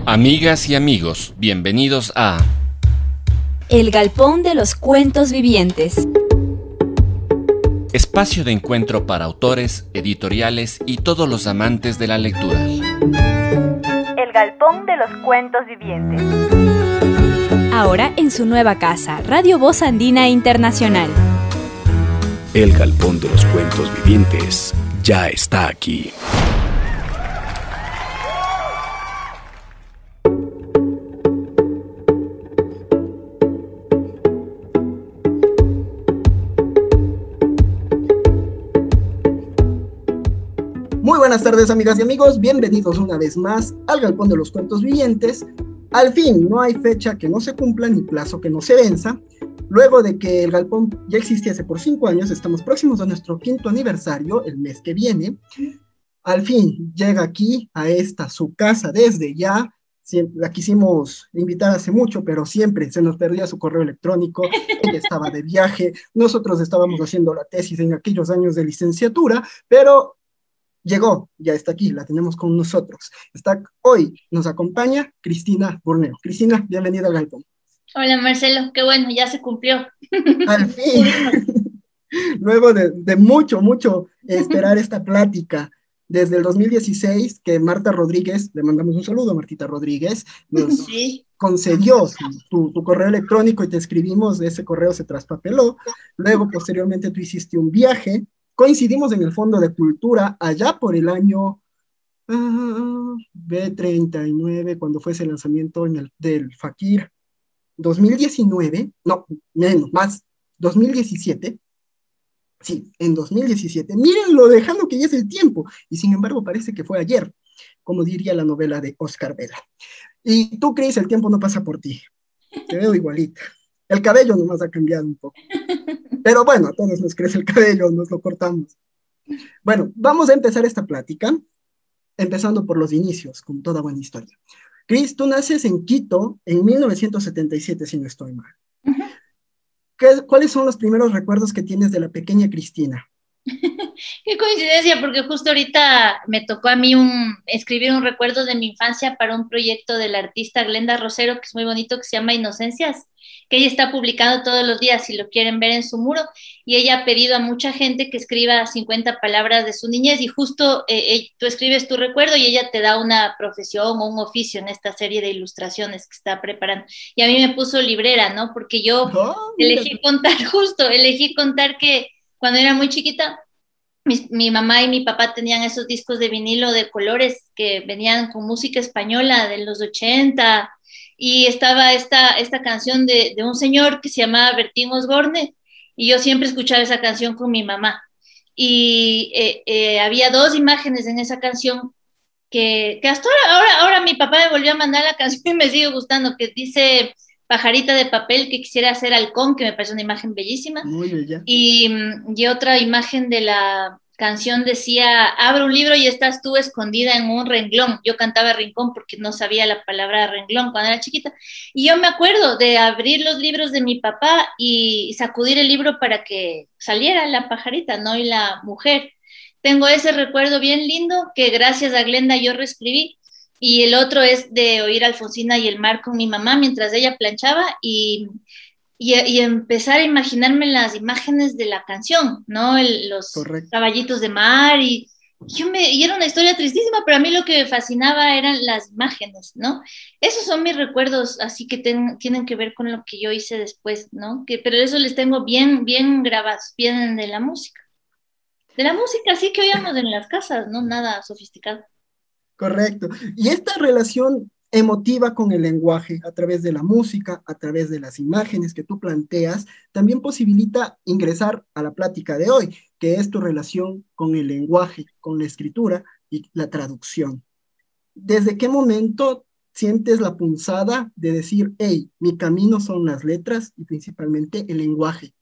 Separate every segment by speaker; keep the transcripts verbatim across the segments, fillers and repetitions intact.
Speaker 1: Amigas y amigos, bienvenidos a
Speaker 2: El Galpón de los Cuentos Vivientes.
Speaker 1: Espacio de encuentro para autores, editoriales y todos los amantes de la lectura.
Speaker 3: El Galpón de los Cuentos Vivientes.
Speaker 2: Ahora en su nueva casa, Radio Voz Andina Internacional.
Speaker 4: El Galpón de los Cuentos Vivientes ya está aquí.
Speaker 5: Muy buenas tardes, amigas y amigos, bienvenidos una vez más al Galpón de los Cuentos Vivientes. Al fin, no hay fecha que no se cumpla ni plazo que no se venza. Luego de que el Galpón ya existiese por cinco años, estamos próximos a nuestro quinto aniversario, el mes que viene. Al fin, llega aquí, a esta, su casa, desde ya. Siempre, la quisimos invitar hace mucho, pero siempre se nos perdía su correo electrónico, ella estaba de viaje, nosotros estábamos haciendo la tesis en aquellos años de licenciatura, pero llegó, ya está aquí, la tenemos con nosotros. Está, hoy nos acompaña Cristina Burneo. Cristina, bienvenida al Galpón.
Speaker 6: Hola Marcelo, qué bueno, ya se cumplió.
Speaker 5: Al fin, luego de, de mucho, mucho esperar esta plática, desde el dos mil dieciséis, que Marta Rodríguez, le mandamos un saludo a Martita Rodríguez, nos sí. concedió tu, tu correo electrónico y te escribimos, ese correo se traspapeló. Luego, posteriormente, tú hiciste un viaje. Coincidimos en el Fondo de Cultura allá por el año uh, B treinta y nueve, cuando fue ese lanzamiento en el, del Fakir. dos mil diecinueve, no, menos, más, dos mil diecisiete. Sí, en dos mil diecisiete. Miren lo dejando que ya es el tiempo. Y sin embargo parece que fue ayer, como diría la novela de Oscar Vela. Y tú, Cris, el tiempo no pasa por ti. Te veo igualita. El cabello nomás ha cambiado un poco. Pero bueno, a todos nos crece el cabello, nos lo cortamos. Bueno, vamos a empezar esta plática, empezando por los inicios, como toda buena historia. Cris, tú naces en Quito en mil novecientos setenta y siete, si no estoy mal. Uh-huh. ¿Qué, ¿Cuáles son los primeros recuerdos que tienes de la pequeña Cristina?
Speaker 6: Qué coincidencia, porque justo ahorita me tocó a mí un, escribir un recuerdo de mi infancia para un proyecto de la artista Glenda Rosero, que es muy bonito, que se llama Inocencias, que ella está publicando todos los días, si lo quieren ver en su muro, y ella ha pedido a mucha gente que escriba cincuenta palabras de su niñez, y justo eh, eh, tú escribes tu recuerdo y ella te da una profesión o un oficio en esta serie de ilustraciones que está preparando. Y a mí me puso librera, ¿no? Porque yo oh, elegí contar, justo, elegí contar que cuando era muy chiquita, mi, mi mamá y mi papá tenían esos discos de vinilo de colores que venían con música española de los ochenta, y estaba esta, esta canción de, de un señor que se llamaba Bertín Osborne, y yo siempre escuchaba esa canción con mi mamá. Y eh, eh, había dos imágenes en esa canción que, que hasta ahora, ahora, ahora mi papá me volvió a mandar la canción y me sigue gustando, que dice Pajarita de papel que quisiera hacer halcón, que me parece una imagen bellísima.
Speaker 5: Muy bella.
Speaker 6: Y, y otra imagen de la canción decía, abre un libro y estás tú escondida en un renglón. Yo cantaba rincón porque no sabía la palabra renglón cuando era chiquita. Y yo me acuerdo de abrir los libros de mi papá y sacudir el libro para que saliera la pajarita, ¿no? Y la mujer. Tengo ese recuerdo bien lindo que gracias a Glenda yo reescribí. Y el otro es de oír a Alfonsina y el mar con mi mamá mientras ella planchaba y, y, y empezar a imaginarme las imágenes de la canción, ¿no? El, los Correcto. Caballitos de mar y, yo me, y era una historia tristísima, pero a mí lo que me fascinaba eran las imágenes, ¿no? Esos son mis recuerdos, así que ten, tienen que ver con lo que yo hice después, ¿no? Que, pero eso les tengo bien, bien grabados, vienen de la música. De la música, así que oíamos en las casas, ¿no? Nada sofisticado.
Speaker 5: Correcto. Y esta relación emotiva con el lenguaje a través de la música, a través de las imágenes que tú planteas, también posibilita ingresar a la plática de hoy, que es tu relación con el lenguaje, con la escritura y la traducción. ¿Desde qué momento sientes la punzada de decir, hey, mi camino son las letras y principalmente el lenguaje?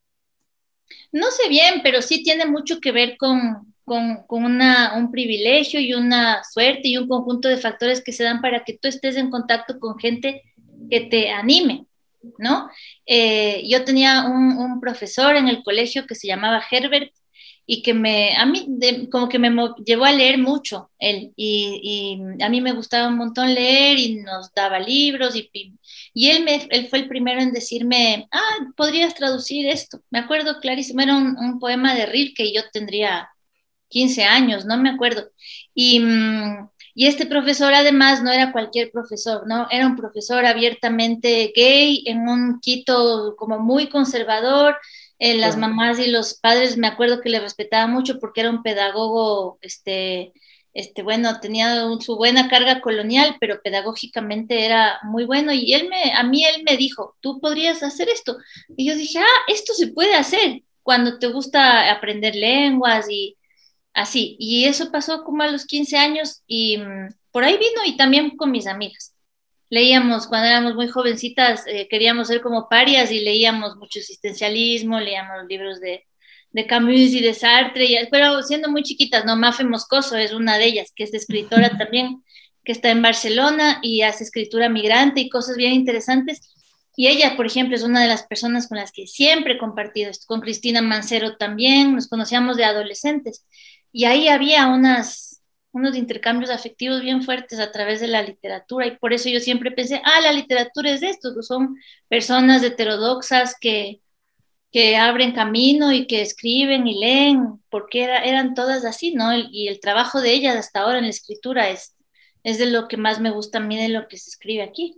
Speaker 6: No sé bien, pero sí tiene mucho que ver con... con, con una, un privilegio y una suerte y un conjunto de factores que se dan para que tú estés en contacto con gente que te anime, ¿no? Eh, yo tenía un, un profesor en el colegio que se llamaba Herbert y que me, a mí, de, como que me mo- llevó a leer mucho él, y, y a mí me gustaba un montón leer y nos daba libros, y, y y él, me, él fue el primero en decirme, ah, podrías traducir esto. Me acuerdo clarísimo, era un, un poema de Rilke y yo tendría quince años, no me acuerdo. Y, mm, y este profesor además no era cualquier profesor, ¿no? Era un profesor abiertamente gay en un Quito como muy conservador. Eh, las
Speaker 5: Claro.
Speaker 6: mamás y los padres me acuerdo que le respetaban mucho porque era un pedagogo, este, este, bueno, tenía un- su buena carga colonial, pero pedagógicamente era muy bueno. Y él me, a mí él me dijo, tú podrías hacer esto. Y yo dije, ah, esto se puede hacer cuando te gusta aprender lenguas y así. Y eso pasó como a los quince años y mm, por ahí vino y también con mis amigas. Leíamos, cuando éramos muy jovencitas, eh, queríamos ser como parias y leíamos mucho existencialismo, leíamos libros de, de Camus y de Sartre, y- pero siendo muy chiquitas, ¿no? Mafe Moscoso es una de ellas, que es escritora también, que está en Barcelona y hace escritura migrante y cosas bien interesantes. Y ella, por ejemplo, es una de las personas con las que siempre he compartido esto, con Cristina Mancero también, nos conocíamos de adolescentes. Y ahí había unas, unos intercambios afectivos bien fuertes a través de la literatura y por eso yo siempre pensé, ah, la literatura es de esto, que son personas heterodoxas que, que abren camino y que escriben y leen, porque era, eran todas así, ¿no? El- y el trabajo de ellas hasta ahora en la escritura es, es de lo que más me gusta a mí de lo que se escribe aquí.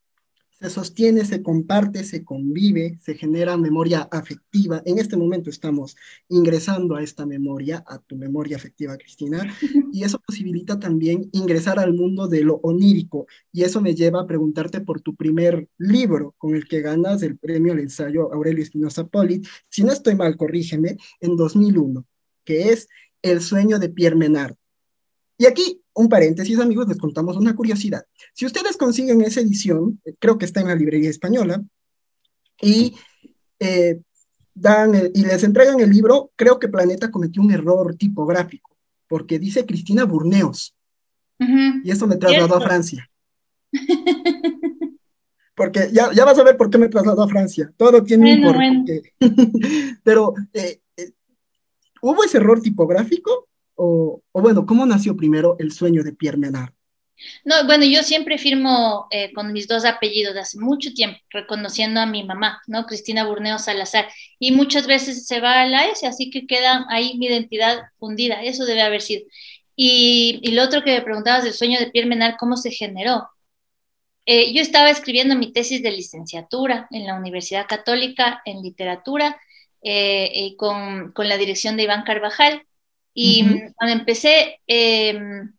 Speaker 5: Se sostiene, se comparte, se convive, se genera memoria afectiva. En este momento estamos ingresando a esta memoria, a tu memoria afectiva, Cristina, y eso posibilita también ingresar al mundo de lo onírico. Y eso me lleva a preguntarte por tu primer libro, con el que ganas el premio al ensayo Aurelio Espinosa Polit, si no estoy mal, corrígeme, en dos mil uno, que es El sueño de Pierre Menard. Y aquí, un paréntesis, amigos, les contamos una curiosidad. Si ustedes consiguen esa edición, eh, creo que está en la librería española, y, eh, dan, el- y les entregan el libro, creo que Planeta cometió un error tipográfico, porque dice Cristina Burneos,
Speaker 6: Ujú,
Speaker 5: y eso me trasladó a
Speaker 6: cierto.
Speaker 5: Francia. Porque ya, ya vas a ver por qué me trasladó a Francia. Todo tiene un
Speaker 6: Bueno, bueno.
Speaker 5: porqué. Pero, eh, eh, ¿hubo ese error tipográfico? O, o bueno, ¿cómo nació primero El sueño de Pierre Menard?
Speaker 6: No, bueno, yo siempre firmo eh, con mis dos apellidos de hace mucho tiempo, reconociendo a mi mamá, ¿no? Cristina Burneo Salazar. Y muchas veces se va a la S, así que queda ahí mi identidad fundida. Eso debe haber sido. Y, y lo otro que me preguntabas del sueño de Pierre Menard, ¿cómo se generó? Eh, yo estaba escribiendo mi tesis de licenciatura en la Universidad Católica en literatura eh, y con, con la dirección de Iván Carvajal. Y mm,
Speaker 5: Ujú.
Speaker 6: cuando empecé, eh,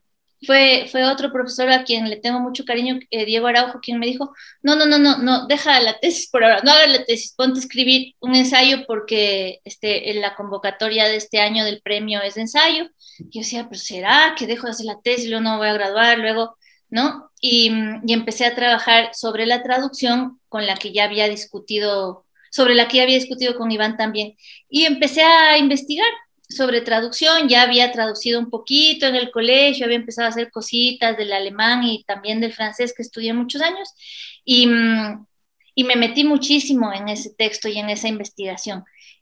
Speaker 6: fue, fue otro profesor a quien le tengo mucho cariño, eh, Diego Araujo, quien me dijo, no, no, no, no, no, deja la tesis por ahora, no hagas la tesis, ponte a escribir un ensayo porque este, en la convocatoria de este año del premio es de ensayo. Y yo decía, pero ¿será que dejo de hacer la tesis, luego no me voy a graduar, luego, ¿no? Y, y empecé a trabajar sobre la traducción con la que ya había discutido, sobre la que ya había discutido con Iván también. Y empecé a investigar sobre traducción, ya había traducido un poquito en el colegio, había empezado a hacer cositas del alemán y también del francés que estudié muchos años y, mm, y me metí muchísimo en ese texto y en esa investigación.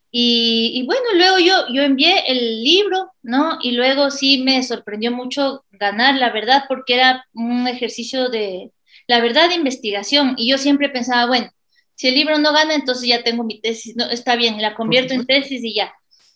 Speaker 6: Y, y bueno, luego yo, yo envié el libro, ¿no? Y luego sí me sorprendió mucho ganar, la verdad, porque era un ejercicio de, la verdad, de investigación. Y yo siempre pensaba, bueno, si el libro no gana, entonces ya tengo mi tesis, no, está bien, la
Speaker 5: Por
Speaker 6: convierto en
Speaker 5: supuesto.
Speaker 6: tesis y ya.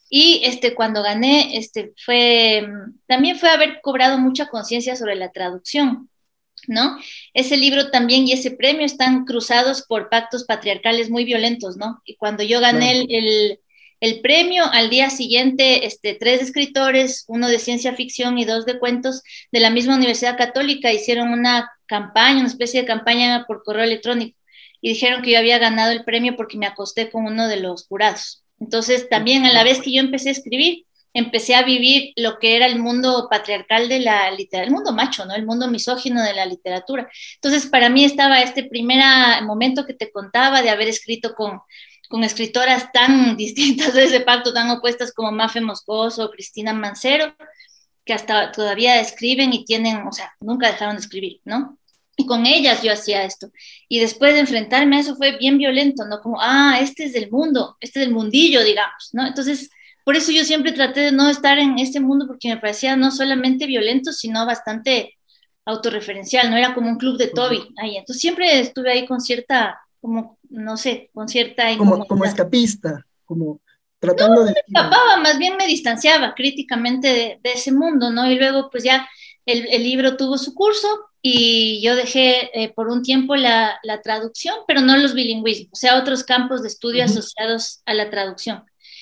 Speaker 6: Y este, cuando gané, este, fue, también fue haber cobrado mucha conciencia sobre la traducción, ¿no? Ese libro también y ese premio están cruzados por pactos patriarcales muy violentos, ¿no? Y cuando yo gané
Speaker 5: Claro.
Speaker 6: el, el, el premio, al día siguiente, este, tres escritores, uno de ciencia ficción y dos de cuentos, de la misma Universidad Católica, hicieron una campaña, una especie de campaña por correo electrónico, y dijeron que yo había ganado el premio porque me acosté con uno de los jurados. Entonces, también a la vez que yo empecé a escribir, empecé a vivir lo que era el mundo patriarcal de la literatura, el mundo macho, ¿no? El mundo misógino de la literatura. Entonces, para mí estaba este primer momento que te contaba de haber escrito con, con escritoras tan distintas de ese pacto, tan opuestas como Mafe Moscoso o Cristina Mancero, que hasta todavía escriben y tienen, o sea, nunca dejaron de escribir, ¿no? Y con ellas yo hacía esto. Y después de enfrentarme a eso fue bien violento, ¿no? Como, ah, este es del mundo, este es del mundillo, digamos, ¿no? Entonces, por eso yo siempre traté de no estar en este mundo, porque me parecía no solamente violento, sino bastante autorreferencial, no era como un club de Toby ahí. Entonces siempre estuve ahí con cierta, como, no sé, con cierta
Speaker 5: como, como escapista, como tratando
Speaker 6: no,
Speaker 5: de...
Speaker 6: No me escapaba, más bien me distanciaba críticamente de, de ese mundo, ¿no? Y luego pues ya el, el libro tuvo su curso y yo dejé eh, por un tiempo la, la traducción, pero no los bilingüismos, o sea, otros campos de estudio uh-huh. asociados a la traducción.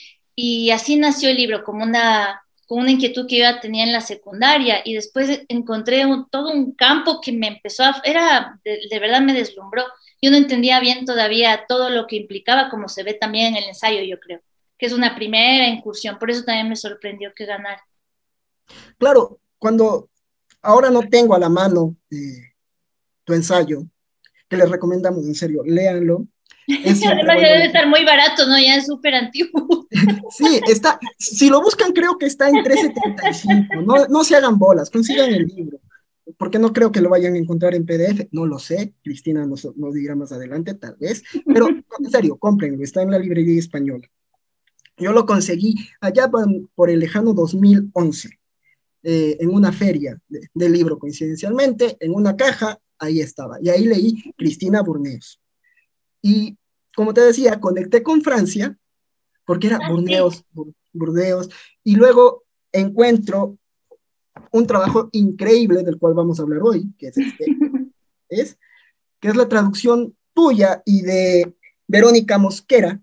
Speaker 6: Y así nació el libro, como una, como una inquietud que yo ya tenía en la secundaria, y después encontré un, todo un campo que me empezó a... Era, de, de verdad me deslumbró. Yo no entendía bien todavía todo lo que implicaba, como se ve también en el ensayo, yo creo, que es una primera incursión, por eso también me sorprendió que ganara.
Speaker 5: Claro, cuando ahora no tengo a la mano eh, tu ensayo, que les recomendamos, en serio, léanlo.
Speaker 6: Además ya debe estar muy barato, ¿no? Ya es súper antiguo.
Speaker 5: Sí, está, si lo buscan creo que está en tres setenta y cinco, no, no se hagan bolas, consigan el libro, porque no creo que lo vayan a encontrar en P D F, no lo sé, Cristina nos, nos dirá más adelante, tal vez, pero en serio, cómprenlo, está en la librería española. Yo lo conseguí allá por, por el lejano dos mil once, eh, en una feria de, de libro, coincidencialmente, en una caja, ahí estaba, y ahí leí Cristina Burneos. Y como te decía, conecté con Francia, porque era Burdeos, Burdeos, y luego encuentro un trabajo increíble del cual vamos a hablar hoy, que es este, es, que es la traducción tuya y de Verónica Mosquera,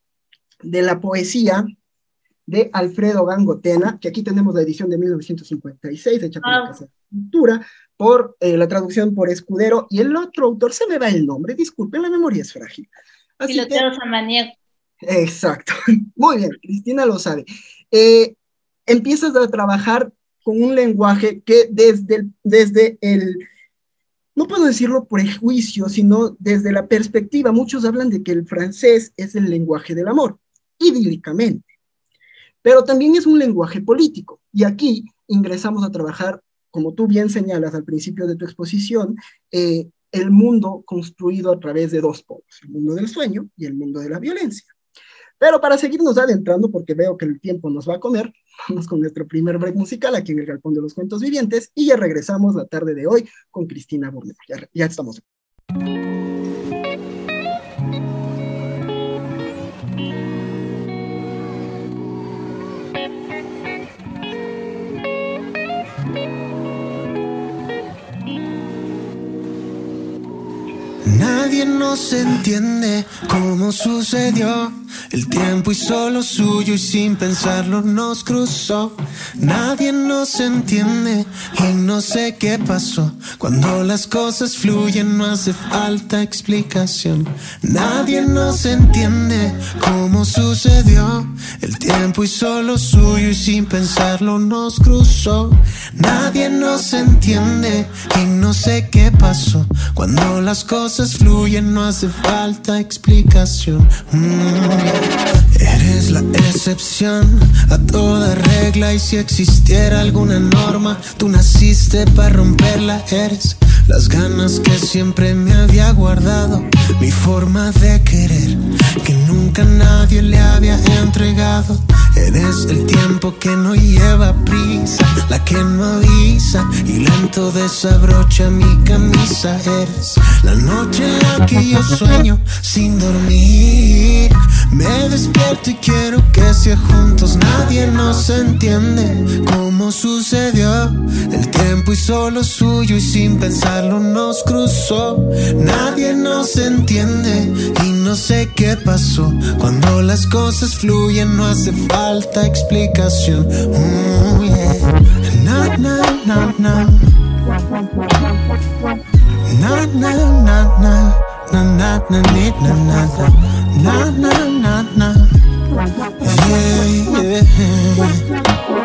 Speaker 5: de la poesía de Alfredo Gangotena, que aquí tenemos la edición de mil novecientos cincuenta y seis, hecha por la Casa de Cultura, por eh, la traducción por Escudero, y el otro autor, se me va el nombre, disculpen, la memoria es frágil. Así
Speaker 6: Pilotero
Speaker 5: que,
Speaker 6: Samaniego.
Speaker 5: Exacto, muy bien, Cristina lo sabe. Eh, empiezas a trabajar con un lenguaje que desde el, desde el, no puedo decirlo por prejuicio, sino desde la perspectiva, muchos hablan de que el francés es el lenguaje del amor, idílicamente, pero también es un lenguaje político, y aquí ingresamos a trabajar, como tú bien señalas al principio de tu exposición, eh, el mundo construido a través de dos polos, el mundo del sueño y el mundo de la violencia. Pero para seguirnos adentrando, porque veo que el tiempo nos va a comer, vamos con nuestro primer break musical aquí en el Galpón de los Cuentos Vivientes, y ya regresamos la tarde de hoy con Cristina Burneos. Ya, ya estamos.
Speaker 7: Nadie nos entiende cómo sucedió. El tiempo hizo lo suyo y sin pensarlo nos cruzó. Nadie nos entiende y no sé qué pasó. Cuando las cosas fluyen no hace falta explicación. Nadie nos entiende cómo sucedió. El tiempo hizo lo suyo y sin pensarlo nos cruzó. Nadie nos entiende y no sé qué pasó. Cuando las cosas fluyen no hace falta explicación. mm. Eres la excepción a toda regla, y si existiera alguna norma, tú naciste para romperla. Eres las ganas que siempre me había guardado, mi forma de querer que nunca nadie le había entregado. Eres el tiempo que no lleva prisa, la que no avisa y lento desabrocha mi camisa. Eres la noche en la que yo sueño sin dormir. Me despierto y quiero que sea juntos. Nadie nos entiende cómo sucedió. El tiempo hizo lo suyo y sin pensarlo nos cruzó. Nadie nos entiende y no sé qué pasó. Cuando las cosas fluyen no hace falta explicación. Oh, yeah. Na, na, na, na. Na, na, na, na. Na, na, na, na, na, na, na, na, na. Yeah, yeah.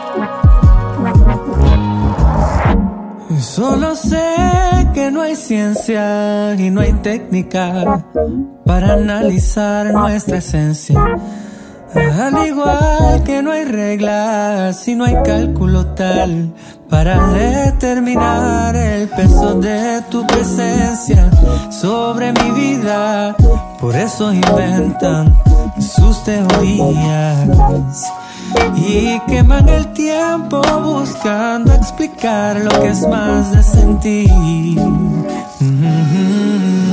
Speaker 8: Solo sé que no hay ciencia y no hay técnica para analizar nuestra esencia. Al igual que no hay reglas y no hay cálculo tal para determinar el peso de tu presencia sobre mi vida. Por eso inventan sus teorías y queman el tiempo buscando explicar lo que es más de sentir. Mm-hmm.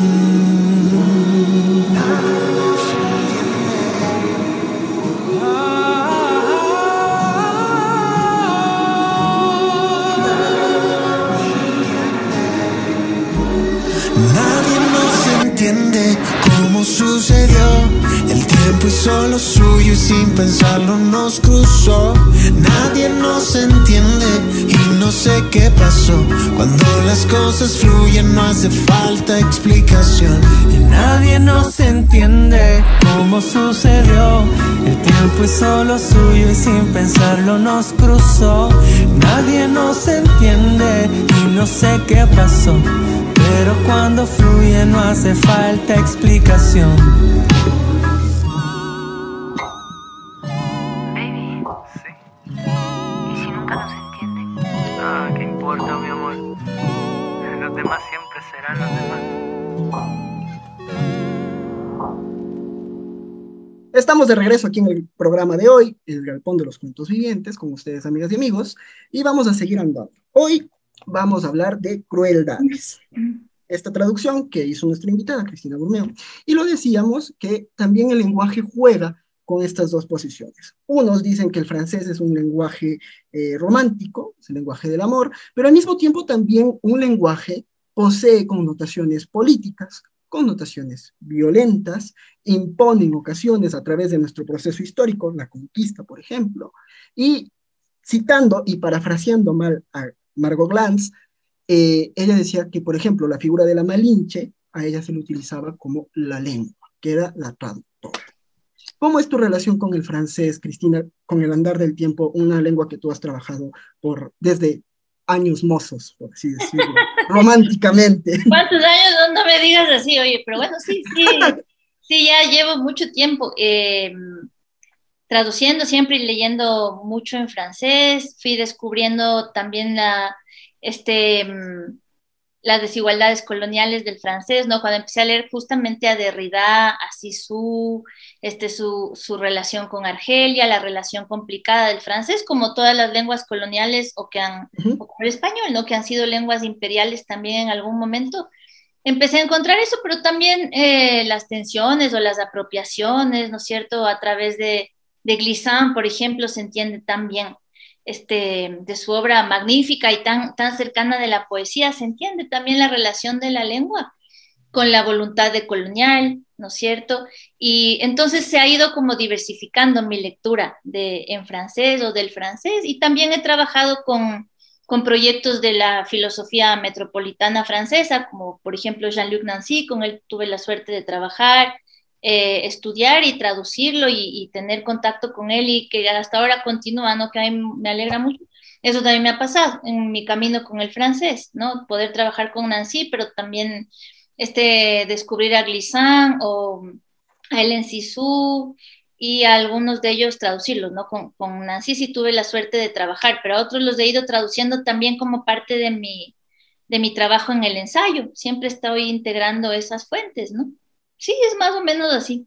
Speaker 7: Nadie nos entiende cómo sucedió. El tiempo hizo lo suyo y sin pensarlo nos cruzó. Nadie nos entiende y no sé qué pasó. Cuando las cosas fluyen no hace falta explicación.
Speaker 8: Y nadie nos entiende cómo sucedió. El tiempo hizo lo suyo y sin pensarlo nos cruzó. Nadie nos entiende y no sé qué pasó. Pero cuando fluye no hace falta explicación.
Speaker 9: Baby, ¿sí? ¿Y si nunca nos entienden? Ah, ¿qué importa, mi amor? Los demás siempre serán los demás.
Speaker 5: Estamos de regreso aquí en el programa de hoy, El Galpón de los Cuentos Vivientes, con ustedes, amigas y amigos, y vamos a seguir andando. Hoy vamos a hablar de crueldades. Esta traducción que hizo nuestra invitada, Cristina Burmeo, y lo decíamos que también el lenguaje juega con estas dos posiciones. Unos dicen que el francés es un lenguaje eh, romántico, es el lenguaje del amor, pero al mismo tiempo también un lenguaje posee connotaciones políticas, connotaciones violentas, impone en ocasiones a través de nuestro proceso histórico, la conquista, por ejemplo, y citando y parafraseando mal a Margot Glantz, eh, ella decía que, por ejemplo, la figura de la Malinche, a ella se le utilizaba como la lengua, que era la traductora. ¿Cómo es tu relación con el francés, Cristina, con el andar del tiempo, una lengua que tú has trabajado por, desde años mozos, por así decirlo, románticamente?
Speaker 6: ¿Cuántos años? No, no me digas así, oye, pero bueno, sí, sí, sí, ya llevo mucho tiempo eh, traduciendo siempre y leyendo mucho en francés. Fui descubriendo también la, este, las desigualdades coloniales del francés, ¿no? Cuando empecé a leer justamente a Derrida, a Cixous, este, su, su relación con Argelia, la relación complicada del francés, como todas las lenguas coloniales, o que han, uh-huh. o como el español, ¿no? Que han sido lenguas imperiales también en algún momento. Empecé a encontrar eso, pero también eh, las tensiones o las apropiaciones, ¿no es cierto? A través de, de Glissant, por ejemplo, se entiende tan bien. Este, de su obra magnífica y tan, tan cercana de la poesía, se entiende también la relación de la lengua con la voluntad de colonial, ¿no es cierto? Y entonces se ha ido como diversificando mi lectura de, en francés o del francés, y también he trabajado con, con proyectos de la filosofía metropolitana francesa, como por ejemplo Jean-Luc Nancy, con él tuve la suerte de trabajar, Eh, estudiar y traducirlo y, y tener contacto con él, y que hasta ahora continúa, ¿no? Que a mí me alegra mucho. Eso también me ha pasado en mi camino con el francés, ¿no? Poder trabajar con Nancy, pero también este, descubrir a Glissant o a Hélène Cixous, y a algunos de ellos traducirlos, ¿no? Con, con Nancy sí tuve la suerte de trabajar, pero a otros los he ido traduciendo también como parte de mi, de mi trabajo en el ensayo. Siempre estoy integrando esas fuentes, ¿no? Sí, es más o menos así.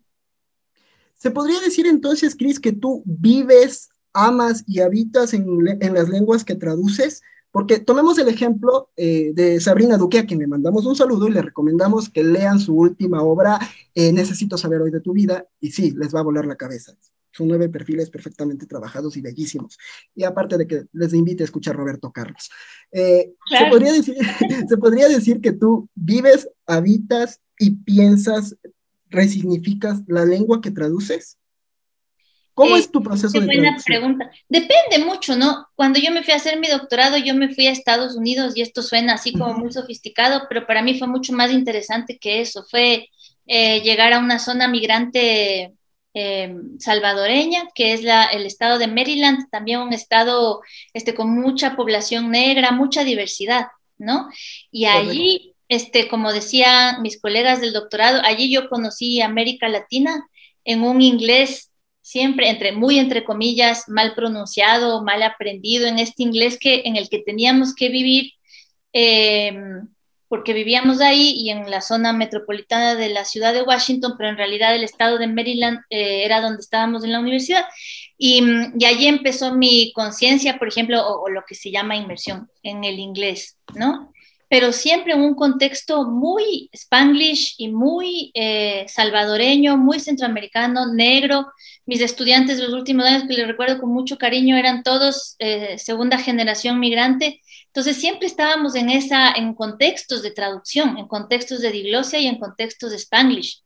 Speaker 5: ¿Se podría decir entonces, Cris, que tú vives, amas y habitas en, en las lenguas que traduces? Porque tomemos el ejemplo eh, de Sabrina Duque, a quien le mandamos un saludo y le recomendamos que lean su última obra, eh, Necesito saber hoy de tu vida, y sí, les va a volar la cabeza. Son nueve perfiles perfectamente trabajados y bellísimos. Y aparte de que les invite a escuchar Roberto Carlos. Eh, claro. ¿se, podría decir, ¿Se podría decir que tú vives, habitas y piensas, resignificas la lengua que traduces? ¿Cómo eh, es tu proceso de
Speaker 6: buena
Speaker 5: traducción?
Speaker 6: Pregunta. Depende mucho, ¿no? Cuando yo me fui a hacer mi doctorado, yo me fui a Estados Unidos, y esto suena así como uh-huh. muy sofisticado, pero para mí fue mucho más interesante que eso. Fue eh, llegar a una zona migrante eh, salvadoreña, que es la, el estado de Maryland, también un estado este, con mucha población negra, mucha diversidad, ¿no? Y allí... Este, como decían mis colegas del doctorado, allí yo conocí América Latina en un inglés siempre, entre, muy entre comillas, mal pronunciado, mal aprendido, en este inglés que, en el que teníamos que vivir eh, porque vivíamos ahí y en la zona metropolitana de la ciudad de Washington, pero en realidad el estado de Maryland eh, era donde estábamos en la universidad. Y, y allí empezó mi conciencia, por ejemplo, o, o lo que se llama inmersión en el inglés, ¿no? Pero siempre en un contexto muy spanglish y muy eh, salvadoreño, muy centroamericano, negro. Mis estudiantes los últimos años, que les recuerdo con mucho cariño, eran todos eh, segunda generación migrante. Entonces siempre estábamos en, esa, en contextos de traducción, en contextos de diglosia y en contextos de spanglish.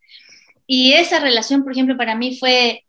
Speaker 6: Y esa relación, por ejemplo, para mí fue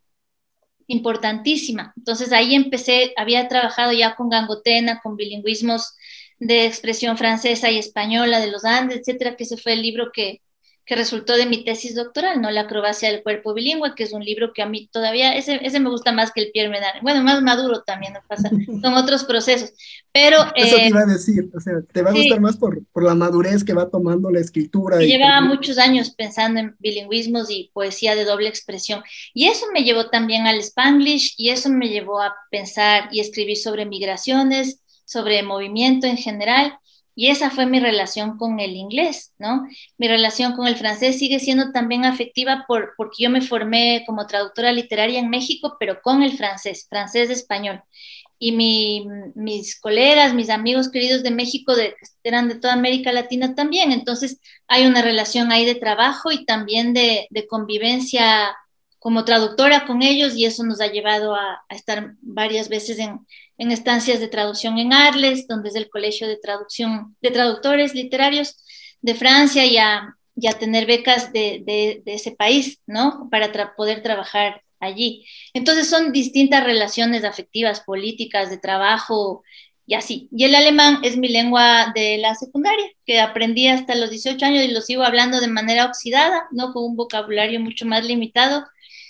Speaker 6: importantísima. Entonces ahí empecé, había trabajado ya con Gangotena, con bilingüismos de expresión francesa y española de los Andes, etcétera, que ese fue el libro que, que resultó de mi tesis doctoral, ¿no? La acrobacia del cuerpo bilingüe, que es un libro que a mí todavía, ese, ese me gusta más que el Pierre Menard. Bueno, más maduro también, ¿no? Pasa, son otros procesos. Pero,
Speaker 5: Eso
Speaker 6: eh,
Speaker 5: te iba a decir, o sea, te va a
Speaker 6: sí,
Speaker 5: gustar más por, por la madurez que va tomando la escritura.
Speaker 6: Yo
Speaker 5: y
Speaker 6: llevaba
Speaker 5: por...
Speaker 6: muchos años pensando en bilingüismos y poesía de doble expresión. Y eso me llevó también al Spanglish y eso me llevó a pensar y escribir sobre migraciones, sobre movimiento en general. Y esa fue mi relación con el inglés, ¿no? Mi relación con el francés sigue siendo también afectiva por, porque yo me formé como traductora literaria en México, pero con el francés, francés-español. Y mi, mis colegas, mis amigos queridos de México de, eran de toda América Latina también. Entonces hay una relación ahí de trabajo y también de, de convivencia como traductora con ellos y eso nos ha llevado a, a estar varias veces en, en estancias de traducción en Arles, donde es el Colegio de Traducción de Traductores Literarios de Francia y a, y a tener becas de, de, de ese país, ¿no? Para tra- poder trabajar allí. Entonces son distintas relaciones afectivas, políticas, de trabajo y así. Y el alemán es mi lengua de la secundaria, que aprendí hasta los dieciocho años y lo sigo hablando de manera oxidada, ¿no? Con un vocabulario mucho más limitado.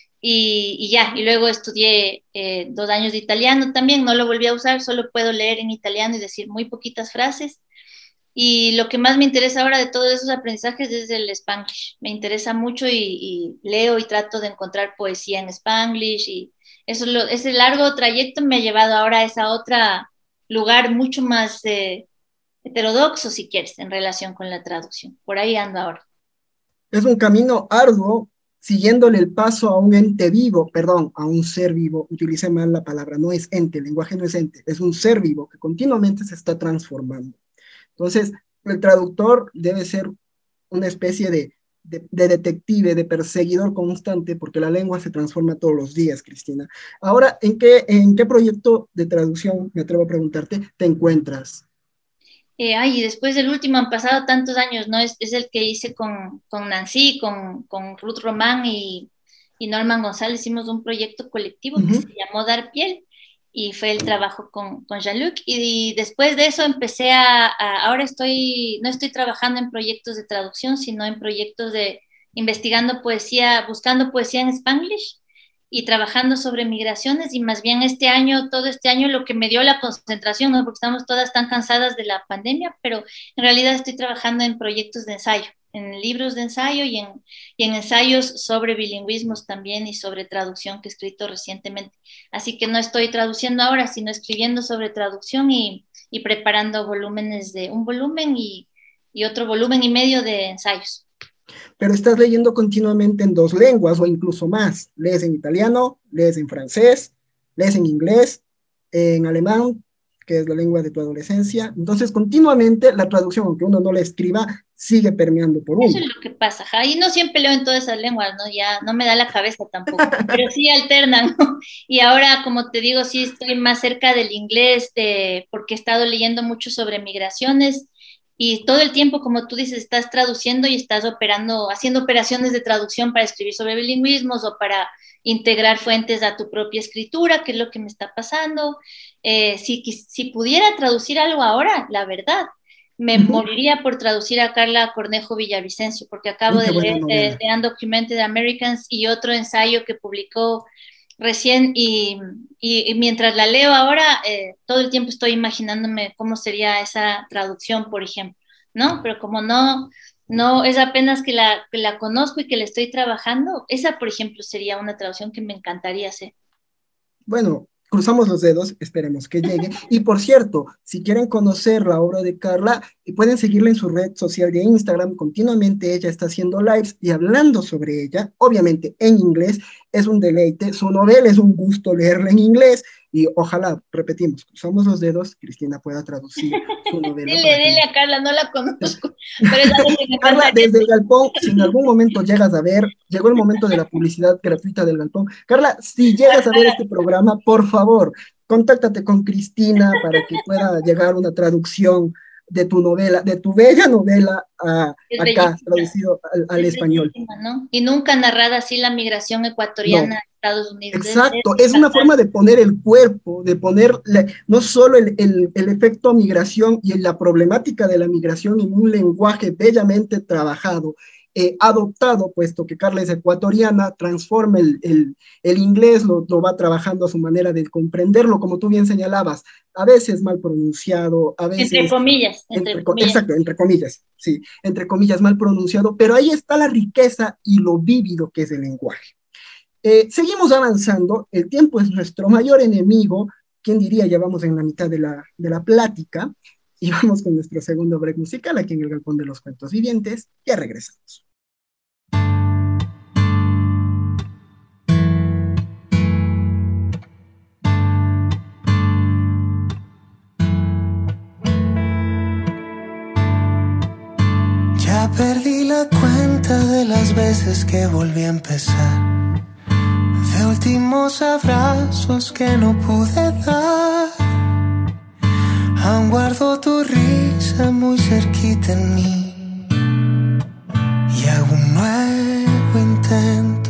Speaker 6: Y, y ya, y luego estudié eh, dos años de italiano también, no lo volví a usar, solo puedo leer en italiano y decir muy poquitas frases. Y lo que más me interesa ahora de todos esos aprendizajes es el Spanglish. Me interesa mucho y, y leo y trato de encontrar poesía en Spanglish y eso lo, ese largo trayecto me ha llevado ahora a ese otro lugar mucho más eh, heterodoxo, si quieres, en relación con la traducción. Por ahí ando ahora.
Speaker 5: Es un camino arduo, siguiéndole el paso a un ente vivo, perdón, a un ser vivo, utilicé mal la palabra, no es ente, el lenguaje no es ente, es un ser vivo que continuamente se está transformando. Entonces, el traductor debe ser una especie de, de, de detective, de perseguidor constante, porque la lengua se transforma todos los días, Cristina. Ahora, ¿en qué, en qué proyecto de traducción, me atrevo a preguntarte, te encuentras?
Speaker 6: Eh, ay, y después del último han pasado tantos años, ¿no? Es, es el que hice con, con Nancy, con, con Ruth Román y, y Norman González. Hicimos un proyecto colectivo uh-huh. que se llamó Dar Piel y fue el trabajo con, con Jean-Luc. Y, y después de eso empecé a, a, ahora estoy, no estoy trabajando en proyectos de traducción, sino en proyectos de investigando poesía, buscando poesía en Spanglish y trabajando sobre migraciones y más bien este año, todo este año lo que me dio la concentración, ¿no? Porque estamos todas tan cansadas de la pandemia, pero en realidad estoy trabajando en proyectos de ensayo, en libros de ensayo y en, y en ensayos sobre bilingüismos también y sobre traducción que he escrito recientemente. Así que no estoy traduciendo ahora, sino escribiendo sobre traducción y, y preparando volúmenes de un volumen y, y otro volumen y medio de ensayos.
Speaker 5: Pero estás leyendo continuamente en dos lenguas o incluso más. Lees en italiano, lees en francés, lees en inglés, en alemán, que es la lengua de tu adolescencia. Entonces, continuamente la traducción, aunque uno no la escriba, sigue permeando por uno.
Speaker 6: Eso es lo que pasa, ja. Y no siempre leo en todas esas lenguas, ¿no? Ya no me da la cabeza tampoco, pero sí alternan, ¿no? Y ahora, como te digo, sí estoy más cerca del inglés de, porque he estado leyendo mucho sobre migraciones. Y todo el tiempo, como tú dices, estás traduciendo y estás operando, haciendo operaciones de traducción para escribir sobre bilingüismos o para integrar fuentes a tu propia escritura, que es lo que me está pasando. Eh, si, si pudiera traducir algo ahora, la verdad, me uh-huh. moriría por traducir a Carla Cornejo Villavicencio, porque acabo uh, de leer de, de Undocumented Americans y otro ensayo que publicó recién y, y, y mientras la leo ahora, eh, todo el tiempo estoy imaginándome cómo sería esa traducción, por ejemplo, ¿no? Pero como no, no es apenas que la, que la conozco y que la estoy trabajando, esa, por ejemplo, sería una traducción que me encantaría hacer.
Speaker 5: Bueno, cruzamos los dedos, esperemos que llegue. Y por cierto, si quieren conocer la obra de Carla, y pueden seguirla en su red social de Instagram. Continuamente ella está haciendo lives y hablando sobre ella, obviamente en inglés. Es un deleite, su novela es un gusto leerla en inglés, y ojalá, repetimos, cruzamos los dedos, Cristina pueda traducir su novela.
Speaker 6: Dile, dile a Carla, no la conozco. Pero es algo que me
Speaker 5: Carla,
Speaker 6: encantaría.
Speaker 5: desde el Galpón, si en algún momento llegas a ver, llegó el momento de la publicidad gratuita del Galpón. Carla, si llegas a ver este programa, por favor, contáctate con Cristina para que pueda llegar una traducción de tu novela, de tu bella novela a,
Speaker 6: Es
Speaker 5: acá,
Speaker 6: bellísima.
Speaker 5: traducido al, al
Speaker 6: Es
Speaker 5: español.
Speaker 6: bellísima, ¿no? Y nunca narrada así la migración ecuatoriana
Speaker 5: No.
Speaker 6: a Estados Unidos.
Speaker 5: Exacto, es una forma de poner el cuerpo, de poner la- no solo el, el, el efecto migración y la problemática de la migración en un lenguaje bellamente trabajado, eh, adoptado, puesto que Carla es ecuatoriana, transforma el, el, el inglés, lo, lo va trabajando a su manera de comprenderlo, como tú bien señalabas, a veces mal pronunciado, a veces...
Speaker 6: Entre comillas, entre,
Speaker 5: Entre,
Speaker 6: comillas.
Speaker 5: Exacto, entre comillas, sí, entre comillas mal pronunciado, pero ahí está la riqueza y lo vívido que es el lenguaje. Eh, seguimos avanzando, el tiempo es nuestro mayor enemigo, ¿quién diría? Ya vamos en la mitad de la, de la plática, y vamos con nuestro segundo break musical aquí en el Galpón de los Cuentos Vivientes. Ya regresamos.
Speaker 7: Ya perdí la cuenta de las veces que volví a empezar, de últimos abrazos que no pude dar. Aún guardo tu risa muy cerquita en mí y hago un nuevo intento.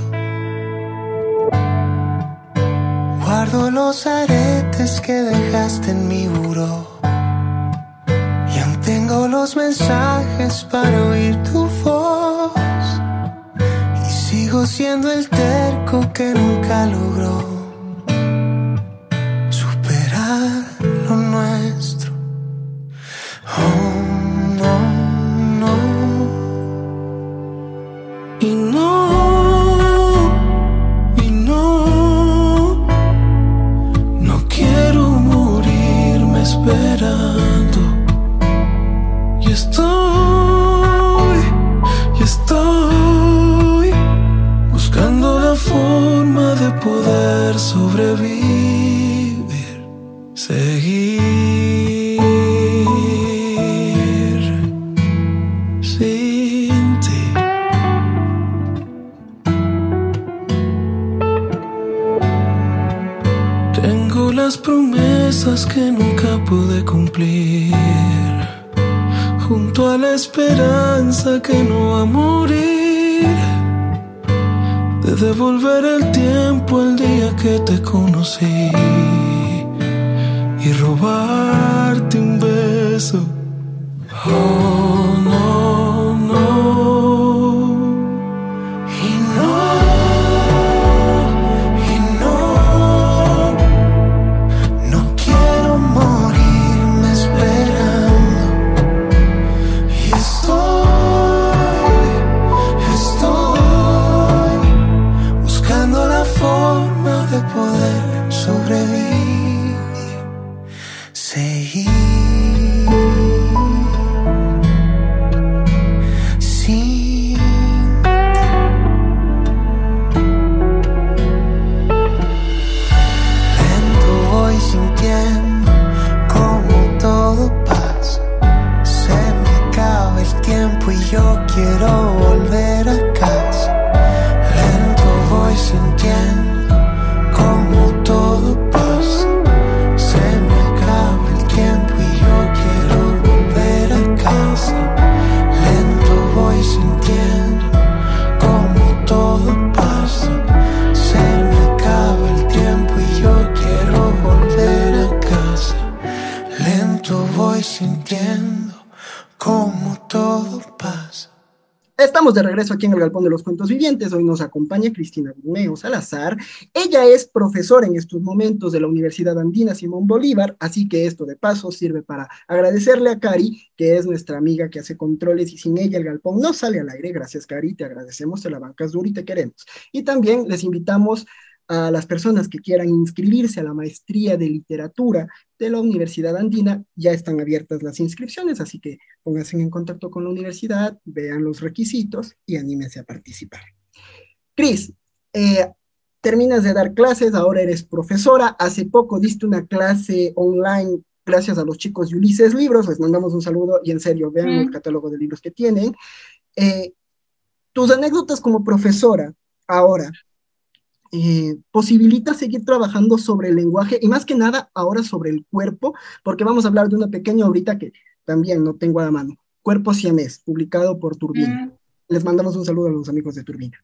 Speaker 7: Guardo los aretes que dejaste en mi buró y aún tengo los mensajes para oír tu voz, y sigo siendo el terco que nunca logró superar lo nuestro. Oh, no, no. Y no, y no, no quiero morirme esperando. Y estoy, y estoy buscando la forma de poder sobrevivir, seguir sin ti. Tengo las promesas que nunca pude cumplir, junto a la esperanza que no va a morir, de devolver el tiempo el día que te conocí y robarte un beso. Oh, no, no. Y no, y no, no quiero morirme esperando. Y estoy, estoy buscando la forma de poder sobrevivir, seguir sin ti. Lento voy sintiendo como todo pasa, se me acaba el tiempo y yo quiero volver a casa. Lento voy sintiendo como todo pasa, se me acaba el tiempo y yo quiero volver a casa. Lento voy sintiendo como todo pasa, se me acaba el tiempo y yo quiero volver a casa. Lento voy sintiendo como todo pasa.
Speaker 5: Estamos de regreso aquí en el Galpón de los Cuentos Vivientes. Hoy nos acompaña Cristina Bermeo Salazar. Ella es profesora en estos momentos de la Universidad Andina Simón Bolívar, así que esto de paso sirve para agradecerle a Cari, que es nuestra amiga que hace controles y sin ella el Galpón no sale al aire. Gracias, Cari, te agradecemos, te la bancas duro y te queremos. Y también les invitamos a las personas que quieran inscribirse a la maestría de literatura de la Universidad Andina, ya están abiertas las inscripciones, así que pónganse en contacto con la universidad, vean los requisitos y anímense a participar. Cris, eh, terminas de dar clases, ahora eres profesora, hace poco diste una clase online gracias a los chicos de Ulises Libros, les mandamos un saludo y en serio, vean mm. el catálogo de libros que tienen. Eh, tus anécdotas como profesora ahora, Eh, posibilita seguir trabajando sobre el lenguaje y más que nada ahora sobre el cuerpo, porque vamos a hablar de una pequeña obrita que también no tengo a la mano, Cuerpo Siamés, publicado por Turbina. Mm. Les mandamos un saludo a los amigos de Turbina.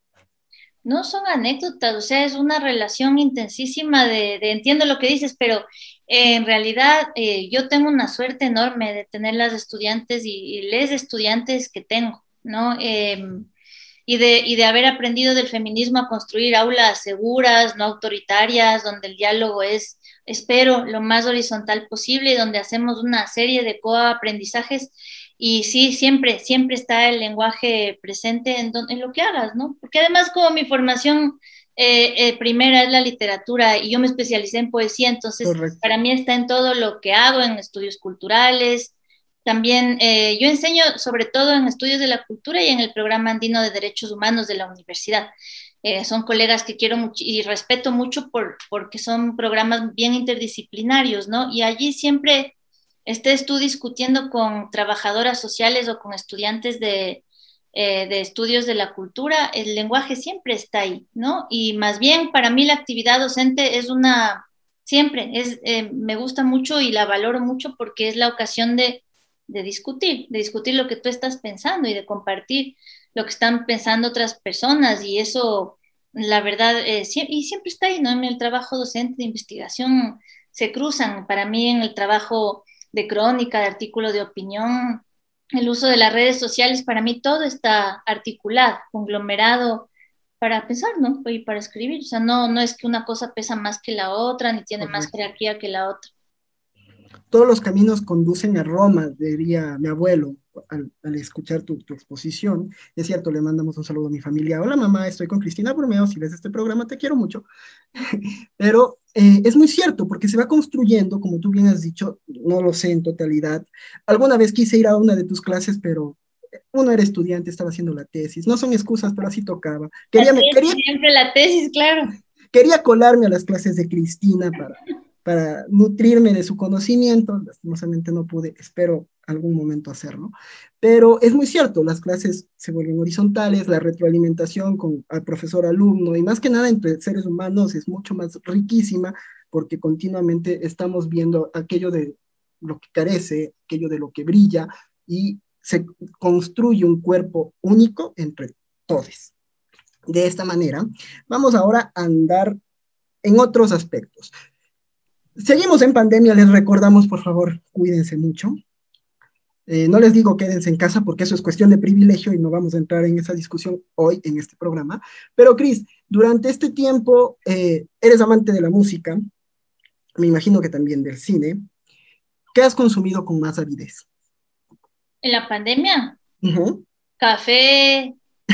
Speaker 6: No son anécdotas, o sea, es una relación intensísima de, de entiendo lo que dices, pero eh, en realidad eh, yo tengo una suerte enorme de tener las estudiantes y, y les estudiantes que tengo, ¿no? Eh, Y de, y de haber aprendido del feminismo a construir aulas seguras, no autoritarias, donde el diálogo es, espero, lo más horizontal posible y donde hacemos una serie de coaprendizajes. Y sí, siempre, siempre está el lenguaje presente en, don, en lo que hagas, ¿no? Porque además como mi formación eh, eh, primera es la literatura y yo me especialicé en poesía, entonces Correcto. Para mí está en todo lo que hago, en estudios culturales. También eh, yo enseño sobre todo en estudios de la cultura y en el programa andino de derechos humanos de la universidad. Eh, son colegas que quiero mucho y respeto mucho por, porque son programas bien interdisciplinarios, ¿no? Y allí siempre estés tú discutiendo con trabajadoras sociales o con estudiantes de, eh, de estudios de la cultura, el lenguaje siempre está ahí, ¿no? Y más bien para mí la actividad docente es una, siempre, es, eh, me gusta mucho y la valoro mucho porque es la ocasión de de discutir, de discutir lo que tú estás pensando y de compartir lo que están pensando otras personas y eso, la verdad, eh, sie- y siempre está ahí, ¿no? En el trabajo docente de investigación se cruzan, para mí en el trabajo de crónica, de artículo de opinión, el uso de las redes sociales, para mí todo está articulado, conglomerado para pensar, ¿no? Y para escribir, o sea, no, no es que una cosa pesa más que la otra, ni tiene Correcto. Más jerarquía que la otra.
Speaker 5: Todos los caminos conducen a Roma, diría mi abuelo al, al escuchar tu, tu exposición. Es cierto, le mandamos un saludo a mi familia. Hola mamá, estoy con Cristina Bormeo, si ves este programa te quiero mucho. Pero eh, es muy cierto, porque se va construyendo, como tú bien has dicho, no lo sé en totalidad. Alguna vez quise ir a una de tus clases, pero uno era estudiante, estaba haciendo la tesis. No son excusas, pero así tocaba. Quería,
Speaker 6: la tesis,
Speaker 5: quería,
Speaker 6: siempre la tesis, claro.
Speaker 5: Quería colarme a las clases de Cristina para... para nutrirme de su conocimiento, lastimosamente no pude, espero algún momento hacerlo, pero es muy cierto, las clases se vuelven horizontales, la retroalimentación con el profesor-alumno, y más que nada entre seres humanos es mucho más riquísima, porque continuamente estamos viendo aquello de lo que carece, aquello de lo que brilla, y se construye un cuerpo único entre todos. De esta manera, vamos ahora a andar en otros aspectos. Seguimos en pandemia, les recordamos, por favor, cuídense mucho. Eh, no les digo quédense en casa porque eso es cuestión de privilegio y no vamos a entrar en esa discusión hoy en este programa. Pero, Cris, durante este tiempo eh, eres amante de la música, me imagino que también del cine. ¿Qué has consumido con más avidez?
Speaker 6: ¿En la pandemia?
Speaker 5: Uh-huh.
Speaker 6: Café.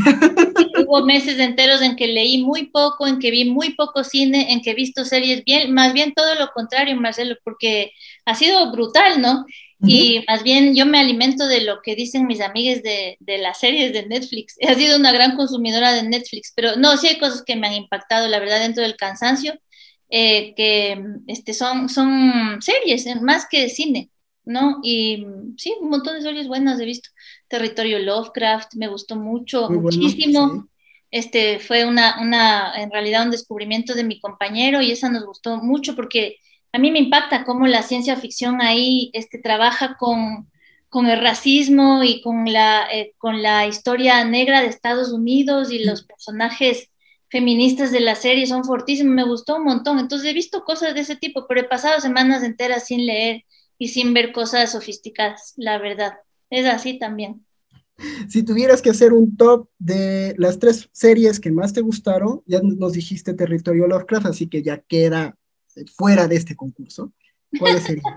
Speaker 6: Hubo meses enteros en que leí muy poco, en que vi muy poco cine, en que he visto series bien, más bien todo lo contrario, Marcelo, porque ha sido brutal, ¿no? Uh-huh. Y más bien yo me alimento de lo que dicen mis amigas de, de las series de Netflix. He sido una gran consumidora de Netflix, pero no, sí hay cosas que me han impactado, la verdad, dentro del cansancio, eh, que este, son, son series, más que cine, ¿no? Y sí, un montón de series buenas he visto. Territorio Lovecraft, me gustó mucho, Muy muchísimo. Bueno, sí. Este fue una, una, en realidad un descubrimiento de mi compañero y esa nos gustó mucho porque a mí me impacta cómo la ciencia ficción ahí este, trabaja con, con el racismo y con la, eh, con la historia negra de Estados Unidos y los personajes feministas de la serie son fortísimos, me gustó un montón. Entonces he visto cosas de ese tipo, pero he pasado semanas enteras sin leer y sin ver cosas sofisticadas, la verdad. Es así también.
Speaker 5: Si tuvieras que hacer un top de las tres series que más te gustaron, ya nos dijiste Territorio Lovecraft, así que ya queda fuera de este concurso. ¿Cuáles serían?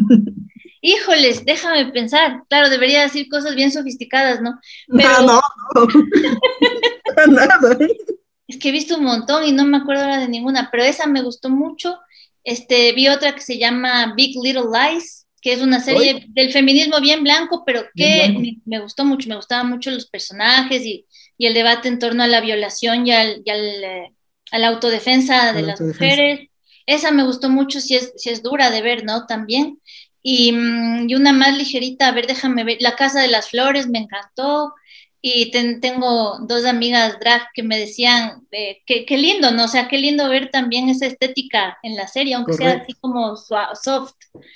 Speaker 6: Híjoles, déjame pensar. Claro, debería decir cosas bien sofisticadas, ¿no?
Speaker 5: Pero... No, no, no. Nada.
Speaker 6: Es que he visto un montón y no me acuerdo ahora de ninguna, pero esa me gustó mucho. Este, vi otra que se llama Big Little Lies, que es una serie
Speaker 5: ¿Hoy?
Speaker 6: del feminismo bien blanco, pero
Speaker 5: Bien
Speaker 6: que
Speaker 5: blanco.
Speaker 6: me, me gustó mucho, me gustaban mucho los personajes y, y el debate en torno a la violación y, al, y al, eh, a la autodefensa de
Speaker 5: A la
Speaker 6: las
Speaker 5: autodefensa.
Speaker 6: mujeres. Esa me gustó mucho, si es, si es dura de ver, ¿no? También. Y, mm, y una más ligerita, a ver, déjame ver, La Casa de las Flores me encantó. Y ten- tengo dos amigas drag que me decían, eh, que qué lindo, ¿no? O sea, qué lindo ver también esa estética en la serie, aunque sea así
Speaker 5: Correcto.
Speaker 6: como sua- soft.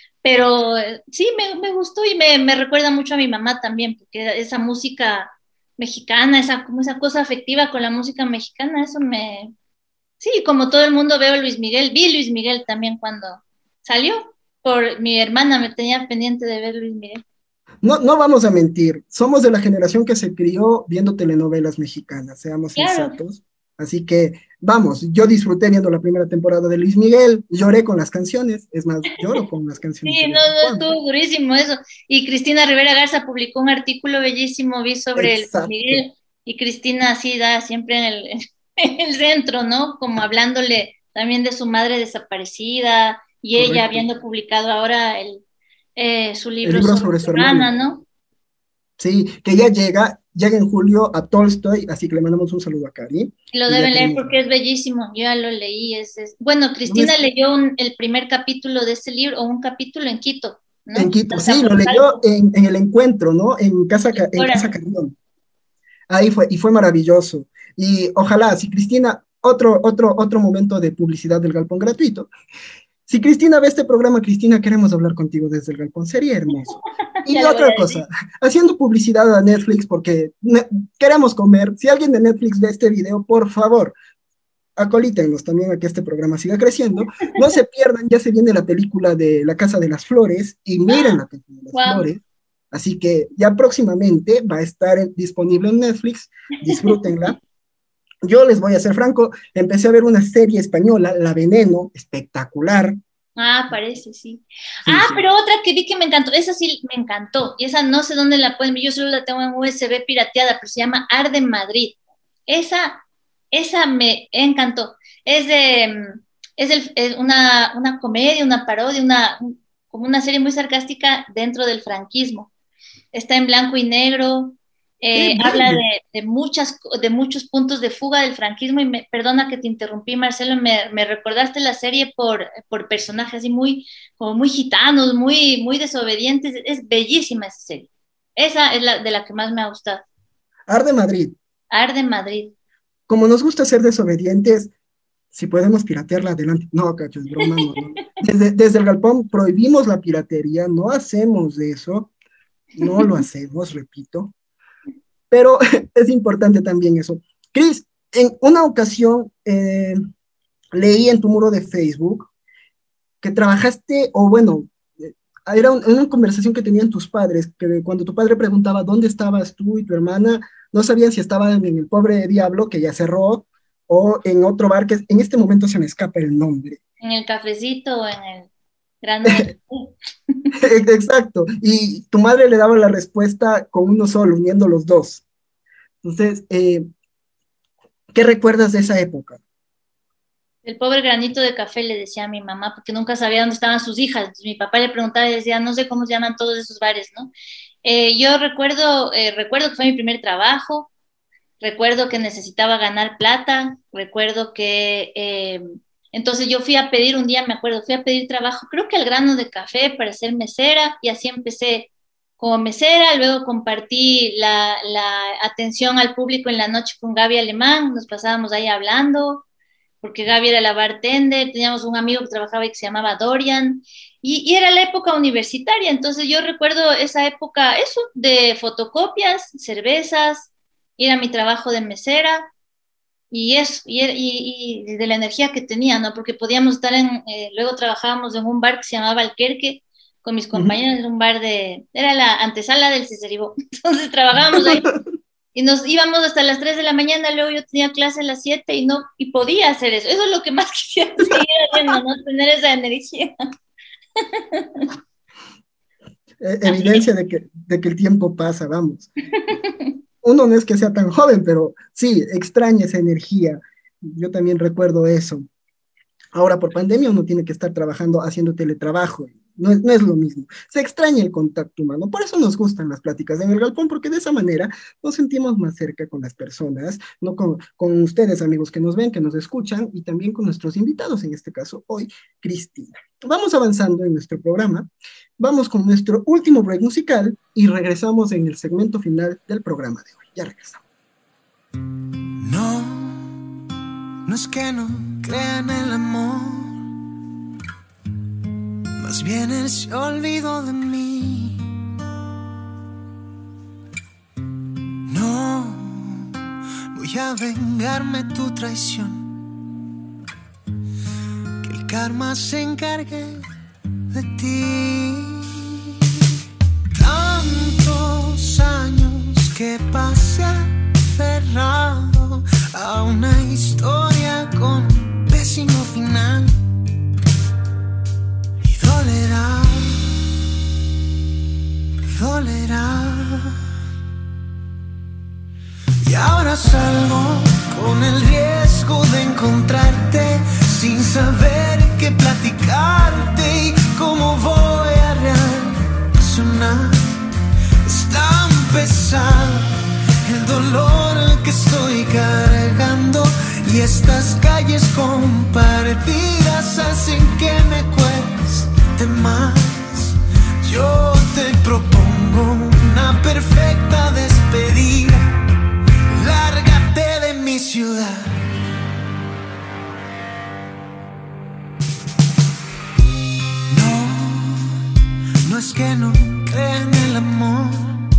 Speaker 6: Pero eh, sí, me, me gustó y me, me recuerda mucho a mi mamá también, porque esa música mexicana, esa, como esa cosa afectiva con la música mexicana, eso me... Sí, como todo el mundo veo Luis Miguel, vi Luis Miguel también cuando salió, por mi hermana me tenía pendiente de ver Luis Miguel.
Speaker 5: No, no vamos a mentir, somos de la generación que se crió viendo telenovelas mexicanas, seamos
Speaker 6: Claro,
Speaker 5: sensatos. Así que, vamos, yo disfruté viendo la primera temporada de Luis Miguel, lloré con las canciones, es más, lloro con las canciones
Speaker 6: sí,
Speaker 5: de
Speaker 6: no,
Speaker 5: vez en
Speaker 6: no,
Speaker 5: cuando.
Speaker 6: estuvo durísimo eso. Y Cristina Rivera Garza publicó un artículo bellísimo, vi sobre el Luis
Speaker 5: Exacto,
Speaker 6: Miguel, y Cristina así da siempre en el, en el centro, ¿no? Como hablándole también de su madre desaparecida, y ella
Speaker 5: correcto.
Speaker 6: habiendo publicado ahora el, eh, su
Speaker 5: El
Speaker 6: libro
Speaker 5: libro
Speaker 6: sobre
Speaker 5: sobre
Speaker 6: su
Speaker 5: su
Speaker 6: hermana,
Speaker 5: hermana,
Speaker 6: ¿no?
Speaker 5: sí, que ya llega, llega en julio a Tolstoy, así que le mandamos un saludo a Cari,
Speaker 6: Lo
Speaker 5: y ya
Speaker 6: deben leer
Speaker 5: queremos
Speaker 6: porque
Speaker 5: leer.
Speaker 6: es bellísimo, yo ya lo leí. Es, es- Bueno,
Speaker 5: No me
Speaker 6: Cristina leyó un- el primer capítulo de ese libro, o un capítulo en Quito,
Speaker 5: En
Speaker 6: ¿no?
Speaker 5: Quito,
Speaker 6: Santa
Speaker 5: sí, lo leyó
Speaker 6: Monsalvo,
Speaker 5: en, en el encuentro, ¿no? En Casa, Ca- en Casa
Speaker 6: ahora.
Speaker 5: Carrión. Ahí fue, y fue maravilloso. Y ojalá, si Cristina, otro, otro, otro momento de publicidad del Galpón gratuito. Si Cristina ve este programa, Cristina, queremos hablar contigo desde el Galpón, sería hermoso.
Speaker 6: Ya
Speaker 5: Y
Speaker 6: le voy
Speaker 5: otra
Speaker 6: a
Speaker 5: cosa,
Speaker 6: decir.
Speaker 5: haciendo publicidad a Netflix porque ne- queremos comer. Si alguien de Netflix ve este video, por favor, acolítenlos también a que este programa siga creciendo. No se pierdan, ya se viene la película de La Casa de las Flores y miren la película de las
Speaker 6: Wow.
Speaker 5: Flores. Así que ya próximamente va a estar en- disponible en Netflix, disfrútenla. Yo les voy a ser franco, empecé a ver una serie española, La Veneno, espectacular.
Speaker 6: Ah, parece, sí.
Speaker 5: Sí,
Speaker 6: Ah,
Speaker 5: sí.
Speaker 6: pero otra que vi que me encantó, esa sí me encantó, y esa no sé dónde la pueden ver, yo solo la tengo en U S B pirateada, pero se llama Arde Madrid. Esa, esa me encantó. Es de, mm, es, el- es una, una comedia, una parodia, una, un- como una serie muy sarcástica dentro del franquismo. Está en blanco y negro,
Speaker 5: Qué
Speaker 6: eh, habla
Speaker 5: bello.
Speaker 6: de, de muchas, de muchos puntos de fuga del franquismo y me, perdona que te interrumpí, Marcelo, me, me recordaste la serie por, por personajes así muy, como muy gitanos, muy, muy desobedientes, es bellísima esa serie. Esa es la de la que más me ha gustado.
Speaker 5: Arde Madrid.
Speaker 6: Arde Madrid.
Speaker 5: Como nos gusta ser desobedientes, si podemos piratearla adelante. No, cacho, es broma, no, no. Desde, desde el Galpón prohibimos la piratería, no hacemos eso, no lo hacemos, repito. Pero es importante también eso. Cris, en una ocasión eh, leí en tu muro de Facebook que trabajaste, o bueno, eh, era un- una conversación que tenían tus padres, que cuando tu padre preguntaba dónde estabas tú y tu hermana, no sabían si estaban en el Pobre Diablo, que ya cerró, o en otro bar que en este momento se me escapa el nombre.
Speaker 6: En el cafecito o en el grano del...
Speaker 5: Exacto. Y tu madre le daba la respuesta con uno solo, uniendo los dos. Entonces, eh, ¿qué recuerdas de esa época?
Speaker 6: El pobre granito de café le decía a mi mamá, porque nunca sabía dónde estaban sus hijas. Entonces, mi papá le preguntaba y decía, no sé cómo se llaman todos esos bares, ¿no? Eh, yo recuerdo, eh, recuerdo que fue mi primer trabajo, recuerdo que necesitaba ganar plata, recuerdo que eh, entonces yo fui a pedir un día, me acuerdo, fui a pedir trabajo, creo que al grano de café para ser mesera, y así empecé como mesera, luego compartí la, la atención al público en la noche con Gaby Alemán, nos pasábamos ahí hablando, porque Gaby era la bartender, teníamos un amigo que trabajaba ahí que se llamaba Dorian, y, y era la época universitaria, entonces yo recuerdo esa época, eso, de fotocopias, cervezas, ir a mi trabajo de mesera, y eso, y, y, y de la energía que tenía, ¿no? Porque podíamos estar en, eh, luego trabajábamos en un bar que se llamaba Alquerque, con mis
Speaker 5: Ujú.
Speaker 6: compañeros, era un bar de, era la antesala del Cesaribó, entonces trabajábamos ahí y nos íbamos hasta las tres de la mañana, luego yo tenía clase a las siete y no, y podía hacer eso, eso es lo que más quisiera seguir haciendo, ¿no? Tener esa energía.
Speaker 5: Eh,
Speaker 6: Así
Speaker 5: evidencia de que, de que el tiempo pasa, vamos. Uno no es que sea tan joven, pero sí, extraña esa energía. yo también recuerdo eso. Ahora, por pandemia, uno tiene que estar trabajando, haciendo teletrabajo. No es, no es lo mismo. Se extraña el contacto humano. Por eso nos gustan las pláticas en el galpón, porque de esa manera nos sentimos más cerca con las personas, no con, con ustedes, amigos, que nos ven, que nos escuchan, y también con nuestros invitados, en este caso, hoy, Cristina. Vamos avanzando en nuestro programa. Vamos con nuestro último break musical y regresamos en el segmento final del programa de hoy. Ya regresamos.
Speaker 7: No, no es que no crean el amor, más bien él se olvidó de mí. No, voy a vengarme tu traición, que el karma se encargue de ti. Tantos años que pasé aferrado a una historia con pésimo final. Dolerá, dolerá. Y ahora salgo con el riesgo de encontrarte sin saber qué platicarte y cómo voy a reaccionar. Es tan pesado el dolor que estoy cargando y estas calles compartidas hacen que me cueste más. Yo te propongo una perfecta despedida. Lárgate de mi ciudad. No, no es que no crea en el amor.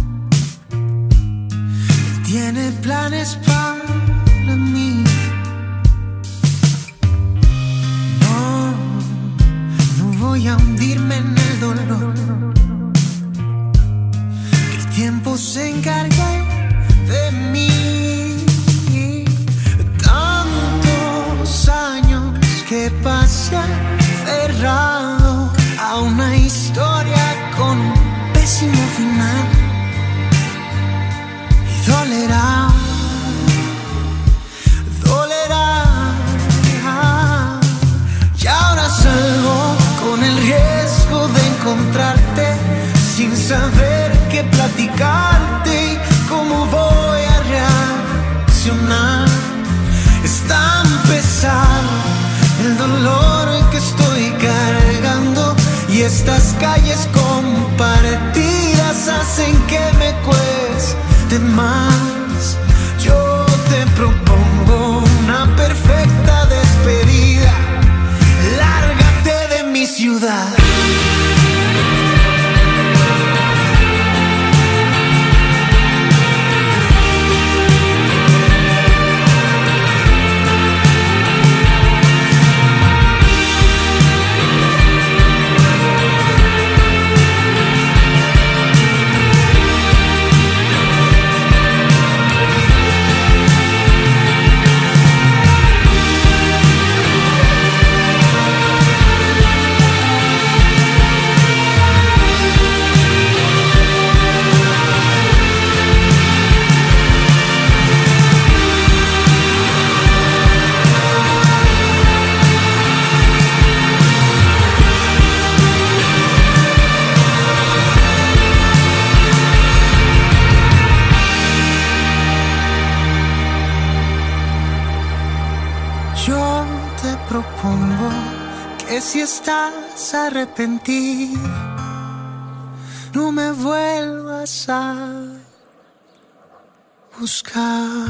Speaker 7: Él tiene planes para mí. Voy a hundirme en el dolor, que el tiempo se encargue de mí. Tantos años que pasé cerrado a una historia con un pésimo final. Y dolerá, dolerá. Y ahora salgo con el riesgo de encontrarte sin saber qué platicarte y cómo voy a reaccionar. Es tan pesado el dolor que estoy cargando y estas calles compartidas hacen que me cueste más. Yo te propongo una perfecta despedida. Lárgate de mi ciudad. propongo que si estás arrepentido, no me vuelvas a buscar.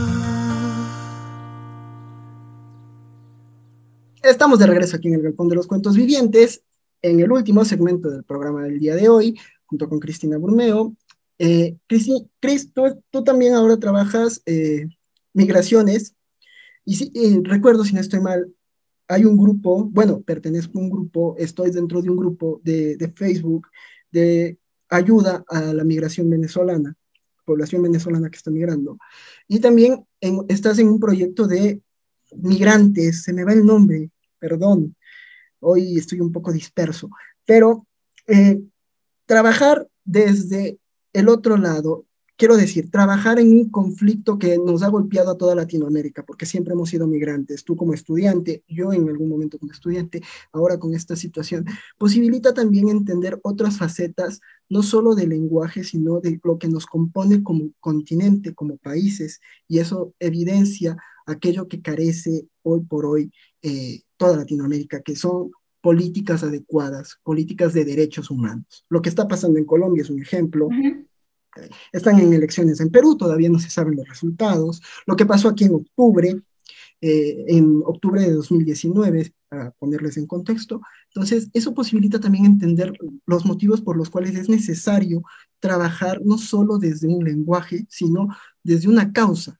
Speaker 5: Estamos de regreso aquí en el Galpón de los Cuentos Vivientes, en el último segmento del programa del día de hoy, junto con Cristina Burmeo. Eh, Cris, Cris tú, tú también ahora trabajas eh, migraciones, y si, eh, recuerdo, si no estoy mal, hay un grupo, bueno, pertenezco a un grupo, estoy dentro de un grupo de, de Facebook de ayuda a la migración venezolana, población venezolana que está migrando, y también en, estás en un proyecto de migrantes, se me va el nombre, perdón, hoy estoy un poco disperso, pero eh, trabajar desde el otro lado, quiero decir, trabajar en un conflicto que nos ha golpeado a toda Latinoamérica, porque siempre hemos sido migrantes, tú como estudiante, yo en algún momento como estudiante, ahora con esta situación, posibilita también entender otras facetas, no solo del lenguaje, sino de lo que nos compone como continente, como países, y eso evidencia aquello que carece hoy por hoy eh, toda Latinoamérica, que son políticas adecuadas, políticas de derechos humanos. Lo que está pasando en Colombia es un ejemplo. Uh-huh. Están en elecciones en Perú, todavía no se saben los resultados. Lo que pasó aquí en octubre, eh, en octubre de dos mil diecinueve, para ponerles en contexto. Entonces, eso posibilita también entender los motivos por los cuales es necesario trabajar no solo desde un lenguaje, sino desde una causa.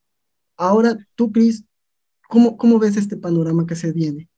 Speaker 5: Ahora, tú, Cris, ¿cómo, cómo ves este panorama que se viene?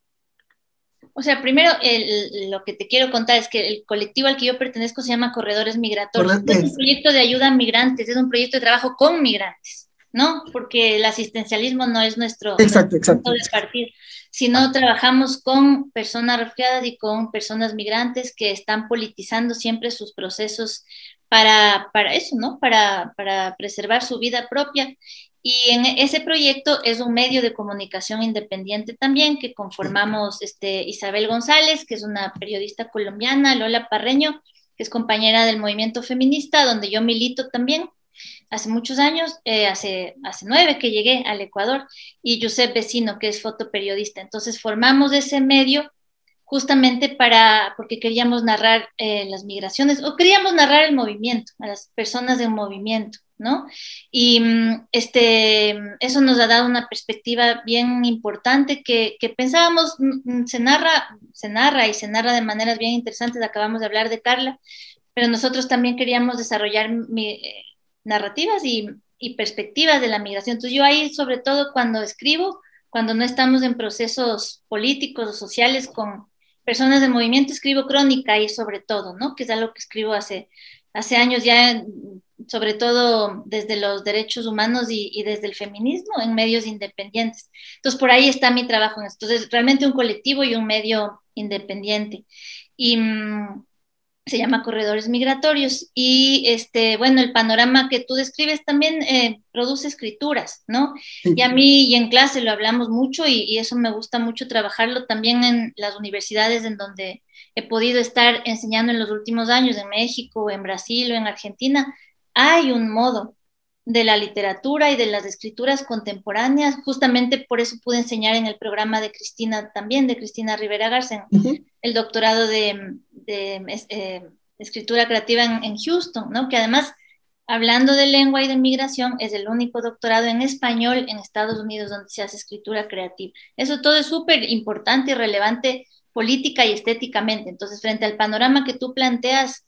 Speaker 6: O sea, primero, el, lo que te quiero contar es que el colectivo al que yo pertenezco se llama Corredores Migratorios. Es un proyecto de ayuda a migrantes, es un proyecto de trabajo con migrantes, ¿no? Porque el asistencialismo no es nuestro,
Speaker 5: exacto,
Speaker 6: nuestro
Speaker 5: exacto,
Speaker 6: punto de partida, sino trabajamos con personas refugiadas y con personas migrantes que están politizando siempre sus procesos para, para eso, ¿no? Para, para preservar su vida propia. Y en ese proyecto es un medio de comunicación independiente también, que conformamos este, Isabel González, que es una periodista colombiana, Lola Parreño, que es compañera del movimiento feminista, donde yo milito también hace muchos años, eh, hace, hace nueve que llegué al Ecuador, y Josep Vecino, que es fotoperiodista. Entonces formamos ese medio justamente para, porque queríamos narrar eh, las migraciones, o queríamos narrar el movimiento, a las personas en movimiento, ¿no? Y este, eso nos ha dado una perspectiva bien importante que, que pensábamos, se narra, se narra y se narra de maneras bien interesantes, acabamos de hablar de Carla, pero nosotros también queríamos desarrollar mi, eh, narrativas y, y perspectivas de la migración. Entonces yo ahí, sobre todo cuando escribo, cuando no estamos en procesos políticos o sociales con personas de movimiento, escribo crónica y sobre todo, ¿no? Que es algo que escribo hace, hace años ya, sobre todo desde los derechos humanos y, y desde el feminismo en medios independientes. Entonces, por ahí está mi trabajo. Entonces, realmente un colectivo y un medio independiente. Y mmm, se llama Corredores Migratorios. Y, este, bueno, el panorama que tú describes también eh, produce escrituras, ¿no? Sí. Y a mí, y en clase lo hablamos mucho, y, y eso me gusta mucho trabajarlo también en las universidades en donde he podido estar enseñando en los últimos años, en México, en Brasil o en Argentina. Hay un modo de la literatura y de las escrituras contemporáneas, justamente por eso pude enseñar en el programa de Cristina también, de Cristina Rivera Garza, uh-huh. el doctorado de, de eh, escritura creativa en, en Houston, ¿no? Que además, hablando de lengua y de migración, es el único doctorado en español en Estados Unidos donde se hace escritura creativa. Eso todo es súper importante y relevante política y estéticamente. Entonces, frente al panorama que tú planteas,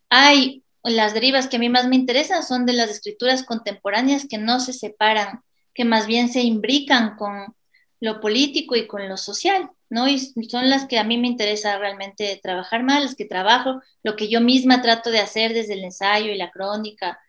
Speaker 6: hay las derivas que a mí más me interesan son de las escrituras contemporáneas que no se separan, que más bien se imbrican con lo político y con lo social, ¿no? Y son las que a mí me interesa realmente trabajar más, las que trabajo, lo que yo misma trato de hacer desde el ensayo y la crónica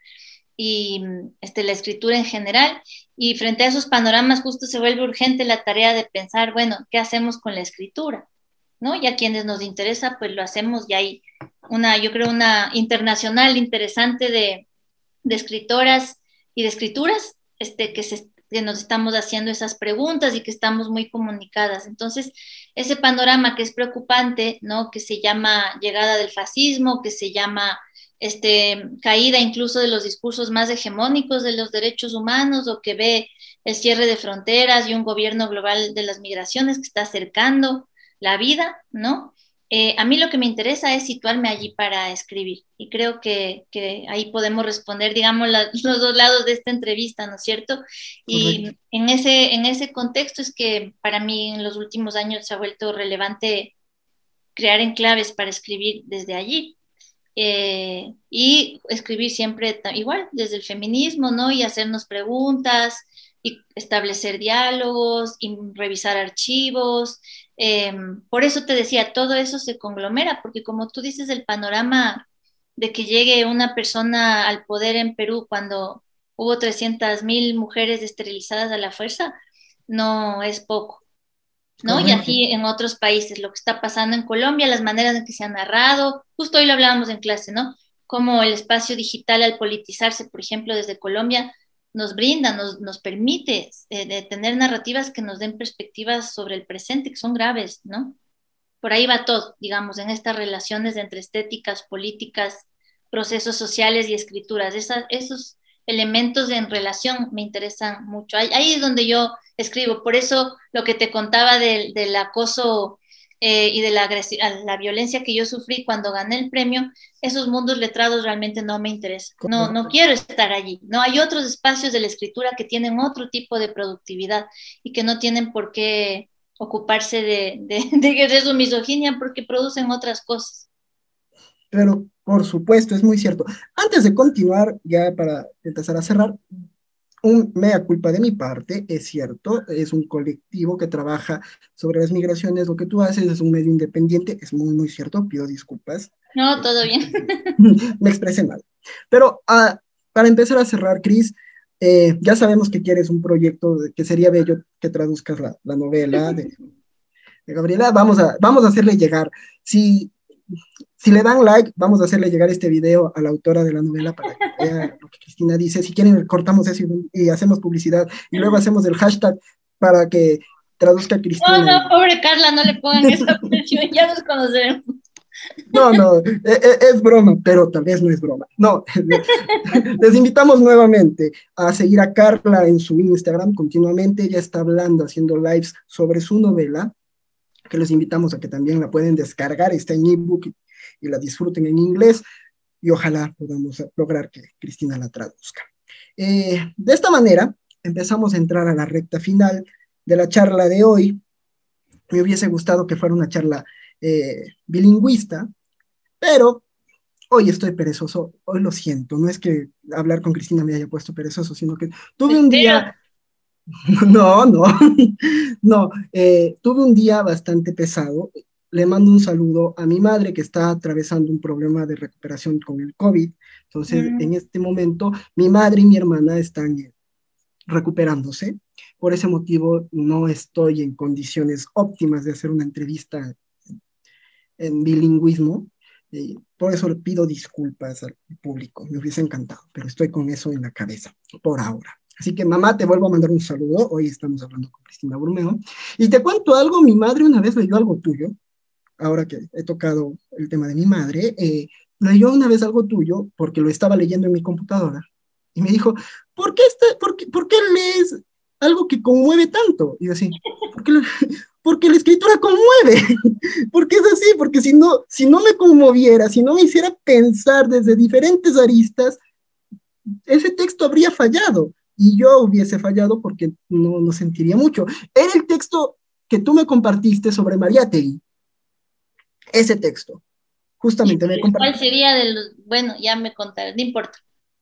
Speaker 6: y este, la escritura en general. Y frente a esos panoramas justo se vuelve urgente la tarea de pensar, bueno, ¿qué hacemos con la escritura? ¿No? Y a quienes nos interesa, pues lo hacemos, y hay una, yo creo, una internacional interesante de, de escritoras y de escrituras este, que, se, que nos estamos haciendo esas preguntas y que estamos muy comunicadas. Entonces, ese panorama que es preocupante, ¿no? Que se llama llegada del fascismo, que se llama este, caída incluso de los discursos más hegemónicos de los derechos humanos, o que ve el cierre de fronteras y un gobierno global de las migraciones que está acercando la vida, ¿no? Eh, a mí lo que me interesa es situarme allí para escribir, y creo que, que ahí podemos responder, digamos, la, los dos lados de esta entrevista, ¿no es cierto? Y en ese, en ese contexto es que para mí en los últimos años se ha vuelto relevante crear enclaves para escribir desde allí, eh, y escribir siempre igual, desde el feminismo, ¿no? Y hacernos preguntas, y establecer diálogos, y revisar archivos. Eh, por eso te decía, todo eso se conglomera, porque como tú dices, el panorama de que llegue una persona al poder en Perú cuando hubo trescientas mil mujeres esterilizadas a la fuerza, no es poco, ¿no? Correcto. Y así en otros países, lo que está pasando en Colombia, las maneras en que se ha narrado, justo hoy lo hablábamos en clase, ¿no? cómo el espacio digital al politizarse, por ejemplo, desde Colombia, nos brinda, nos, nos permite eh, de tener narrativas que nos den perspectivas sobre el presente, que son graves, ¿no? Por ahí va todo, digamos, en estas relaciones entre estéticas, políticas, procesos sociales y escrituras. Esa, esos elementos en relación me interesan mucho. Ahí, ahí es donde yo escribo. Por eso lo que te contaba del, del acoso eh, y de la, la violencia que yo sufrí cuando gané el premio, esos mundos letrados realmente no me interesan. No, no quiero estar allí. No, hay otros espacios de la escritura que tienen otro tipo de productividad y que no tienen por qué ocuparse de, de, de ejercer su misoginia porque producen otras cosas.
Speaker 5: Pero, por supuesto, es muy cierto. Antes de continuar, ya para empezar a cerrar, un mea culpa de mi parte, es cierto, es un colectivo que trabaja sobre las migraciones, lo que tú haces es un medio independiente, es muy, muy cierto, pido disculpas.
Speaker 6: No, todo bien.
Speaker 5: Me expresé mal. Pero uh, para empezar a cerrar, Cris, eh, ya sabemos que quieres un proyecto de, que sería bello que traduzcas la, la novela de, de Gabriela, vamos a, vamos a hacerle llegar, si... Si le dan like, vamos a hacerle llegar este video a la autora de la novela para que vea lo que Cristina dice. Si quieren, cortamos eso y, y hacemos publicidad. Y luego hacemos el hashtag para que traduzca a Cristina.
Speaker 6: No, no, pobre Carla, no le pongan esa presión, ya nos conoceremos.
Speaker 5: No, no, es, es broma, pero tal vez no es broma. No, les invitamos nuevamente a seguir a Carla en su Instagram continuamente. Ella está hablando, haciendo lives sobre su novela, que les invitamos a que también la pueden descargar. Está en ebook y, y la disfruten en inglés, y ojalá podamos lograr que Cristina la traduzca. Eh, de esta manera, empezamos a entrar a la recta final de la charla de hoy. Me hubiese gustado que fuera una charla eh, bilingüista, pero hoy estoy perezoso, hoy lo siento, no es que hablar con Cristina me haya puesto perezoso, sino que tuve un día... No, no, no, eh, tuve un día bastante pesado. Le mando un saludo a mi madre que está atravesando un problema de recuperación con el COVID. Entonces, mm. en este momento, mi madre y mi hermana están eh, recuperándose. Por ese motivo, no estoy en condiciones óptimas de hacer una entrevista en, en bilingüismo. Eh, por eso le pido disculpas al público. Me hubiese encantado, pero estoy con eso en la cabeza por ahora. Así que, mamá, te vuelvo a mandar un saludo. Hoy estamos hablando con Cristina Brumeo. Y te cuento algo, mi madre una vez leyó algo tuyo, ahora que he tocado el tema de mi madre, eh, leyó una vez algo tuyo porque lo estaba leyendo en mi computadora. Y me dijo, ¿por qué, está, por qué, por qué lees algo que conmueve tanto? Y yo así, ¿por qué, porque la escritura conmueve. Porque es así, porque si no, si no me conmoviera, si no me hiciera pensar desde diferentes aristas, ese texto habría fallado. Y yo hubiese fallado porque no, no sentiría mucho. Era el texto que tú me compartiste sobre Mariátegui. Ese texto. Justamente me compartiste.
Speaker 6: ¿Cuál sería de los...? Bueno, ya me contaré, no importa.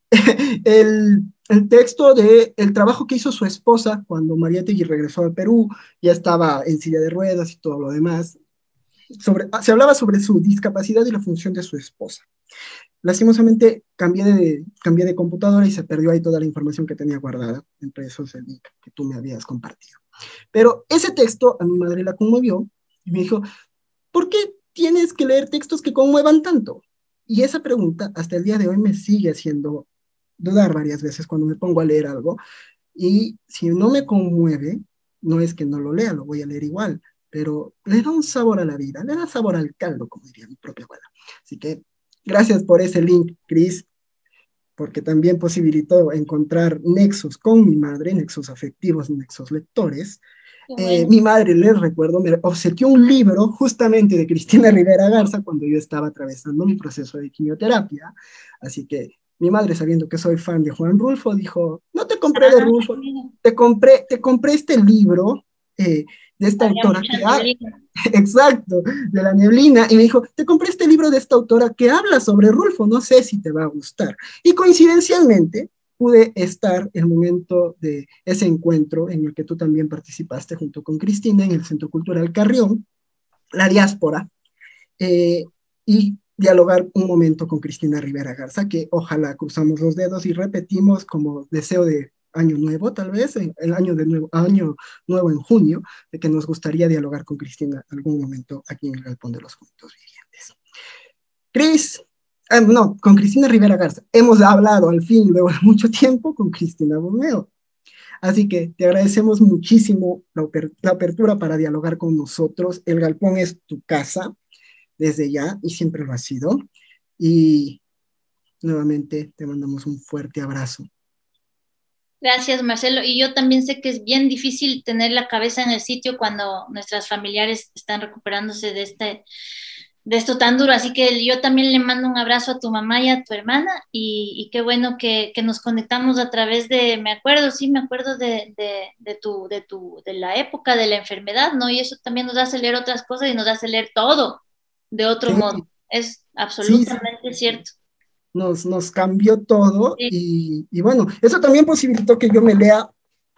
Speaker 5: el, el texto de el trabajo que hizo su esposa cuando Mariátegui regresó al Perú, ya estaba en silla de ruedas y todo lo demás. Sobre, se hablaba sobre su discapacidad y la función de su esposa. Lastimosamente cambié de, cambié de computadora y se perdió ahí toda la información que tenía guardada, entre esos el link que tú me habías compartido. Pero ese texto a mi madre la conmovió y me dijo, ¿por qué tienes que leer textos que conmuevan tanto? Y esa pregunta hasta el día de hoy me sigue haciendo dudar varias veces cuando me pongo a leer algo, y si no me conmueve, no es que no lo lea, lo voy a leer igual, pero le da un sabor a la vida, le da sabor al caldo, como diría mi propia abuela. Así que gracias por ese link, Cris, porque también posibilitó encontrar nexos con mi madre, nexos afectivos, nexos lectores. Bueno. Eh, mi madre, les recuerdo, me obsequió un libro justamente de Cristina Rivera Garza cuando yo estaba atravesando mi proceso de quimioterapia. Así que mi madre, sabiendo que soy fan de Juan Rulfo, dijo, no te compré de Rulfo, te compré, te compré este libro eh, de esta Había autora que ha... Exacto, de La Neblina, y me dijo, te compré este libro de esta autora que habla sobre Rulfo, no sé si te va a gustar. Y coincidencialmente pude estar el momento de ese encuentro en el que tú también participaste junto con Cristina en el Centro Cultural Carrión, la diáspora, eh, y dialogar un momento con Cristina Rivera Garza, que ojalá cruzamos los dedos y repetimos como deseo de año nuevo, tal vez, el año, de nuevo, año nuevo en junio, de que nos gustaría dialogar con Cristina en algún momento aquí en el Galpón de los Cuentos Vivientes. Cris, Ah, no, con Cristina Rivera Garza. Hemos hablado al fin, luego de mucho tiempo, con Cristina Burneo. Así que te agradecemos muchísimo la, la apertura para dialogar con nosotros. El Galpón es tu casa desde ya y siempre lo ha sido. Y nuevamente te mandamos un fuerte abrazo.
Speaker 6: Gracias, Marcelo. Y yo también sé que es bien difícil tener la cabeza en el sitio cuando nuestras familiares están recuperándose de este... de esto tan duro, así que yo también le mando un abrazo a tu mamá y a tu hermana, y, y qué bueno que, que nos conectamos a través de, me acuerdo, sí, me acuerdo de, de, de, tu, de, tu, de la época de la enfermedad, ¿no? Y eso también nos hace leer otras cosas y nos hace leer todo de otro sí. modo, es absolutamente sí, sí. cierto.
Speaker 5: Nos, nos cambió todo, sí. y, y bueno, eso también posibilitó que yo me lea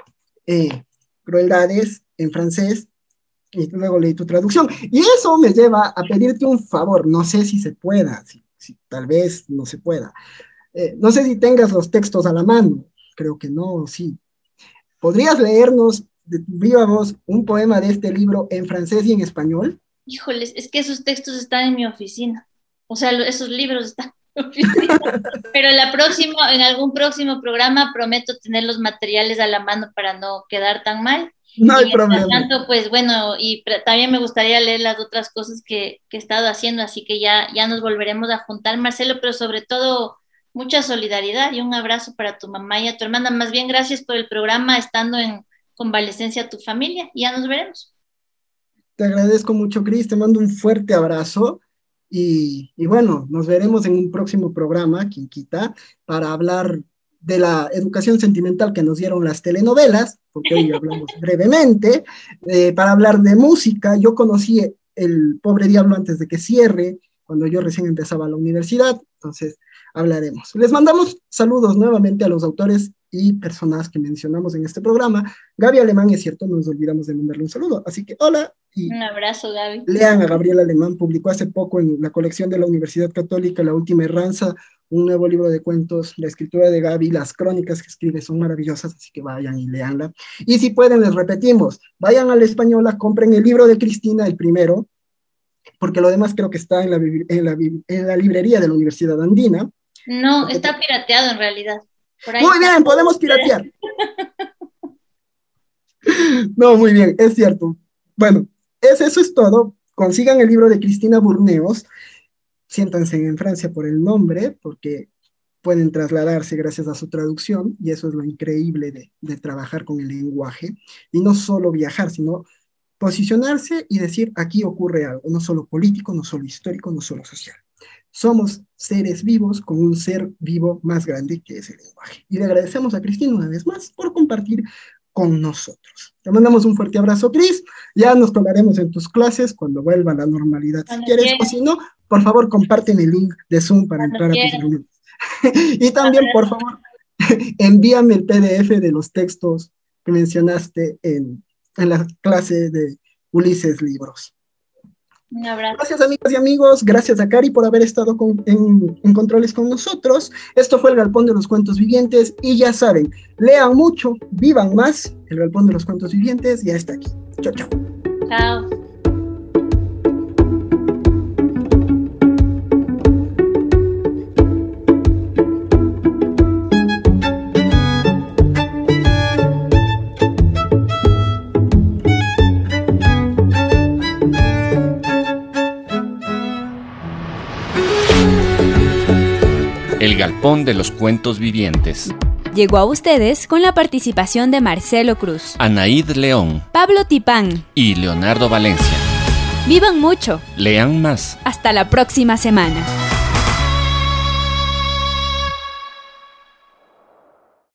Speaker 5: eh, Crueldades en francés, y luego leí tu traducción, y eso me lleva a pedirte un favor, no sé si se pueda, si, si tal vez no se pueda, eh, no sé si tengas los textos a la mano, creo que no, sí. ¿Podrías leernos de tu viva voz un poema de este libro en francés y en español?
Speaker 6: Híjoles, es que esos textos están en mi oficina, o sea, esos libros están en mi oficina, pero la próxima, en algún próximo programa prometo tener los materiales a la mano para no quedar tan mal.
Speaker 5: No hay problema.
Speaker 6: Tanto, pues bueno, y también me gustaría leer las otras cosas que, que he estado haciendo, así que ya, ya nos volveremos a juntar, Marcelo, pero sobre todo mucha solidaridad y un abrazo para tu mamá y a tu hermana. Más bien, gracias por el programa, estando en convalecencia tu familia, y ya nos veremos.
Speaker 5: Te agradezco mucho, Cris, te mando un fuerte abrazo, y, y bueno, nos veremos en un próximo programa, quien quita, para hablar de la educación sentimental que nos dieron las telenovelas, porque hoy hablamos brevemente, eh, para hablar de música. Yo conocí El Pobre Diablo antes de que cierre, cuando yo recién empezaba la universidad, entonces hablaremos. Les mandamos saludos nuevamente a los autores y personas que mencionamos en este programa. Gaby Alemán, es cierto, nos olvidamos de mandarle un saludo, así que hola. Y
Speaker 6: un abrazo, Gaby.
Speaker 5: Lean a Gabriel Alemán, publicó hace poco en la colección de la Universidad Católica La Última Erranza, un nuevo libro de cuentos. La escritura de Gaby, las crónicas que escribe son maravillosas, así que vayan y leanla. Y si pueden, les repetimos, vayan a La Española, compren el libro de Cristina, el primero, porque lo demás creo que está en la, en la, en la librería de la Universidad Andina.
Speaker 6: No, está pirateado en realidad. Por ahí
Speaker 5: muy bien,
Speaker 6: está.
Speaker 5: Podemos piratear. No, muy bien, es cierto. Bueno, es, eso es todo. Consigan el libro de Cristina Burneos. Siéntanse en Francia por el nombre, porque pueden trasladarse gracias a su traducción, y eso es lo increíble de, de trabajar con el lenguaje. Y no solo viajar, sino posicionarse y decir, aquí ocurre algo, no solo político, no solo histórico, no solo social. Somos seres vivos con un ser vivo más grande que es el lenguaje. Y le agradecemos a Cristina una vez más por compartir con nosotros. Te mandamos un fuerte abrazo, Cris. Ya nos colaremos en tus clases cuando vuelva a la normalidad, si quieres, quieres, o si no, por favor, comparten el link de Zoom para cuando entrar quieres. A tus reuniones. Y también, por favor, envíame el P D F de los textos que mencionaste en, en la clase de Ulises Libros.
Speaker 6: Un abrazo.
Speaker 5: Gracias, amigas y amigos. Gracias a Cari por haber estado con, en, en controles con nosotros. Esto fue El Galpón de los Cuentos Vivientes. Y ya saben, lean mucho, vivan más. El Galpón de los Cuentos Vivientes ya está aquí. Chao, chao.
Speaker 6: Chao.
Speaker 1: El Galpón de los Cuentos Vivientes
Speaker 2: llegó a ustedes con la participación de Marcelo Cruz,
Speaker 1: Anaíd León,
Speaker 2: Pablo Tipán
Speaker 1: y Leonardo Valencia.
Speaker 2: Vivan mucho,
Speaker 1: lean más.
Speaker 2: Hasta la próxima semana.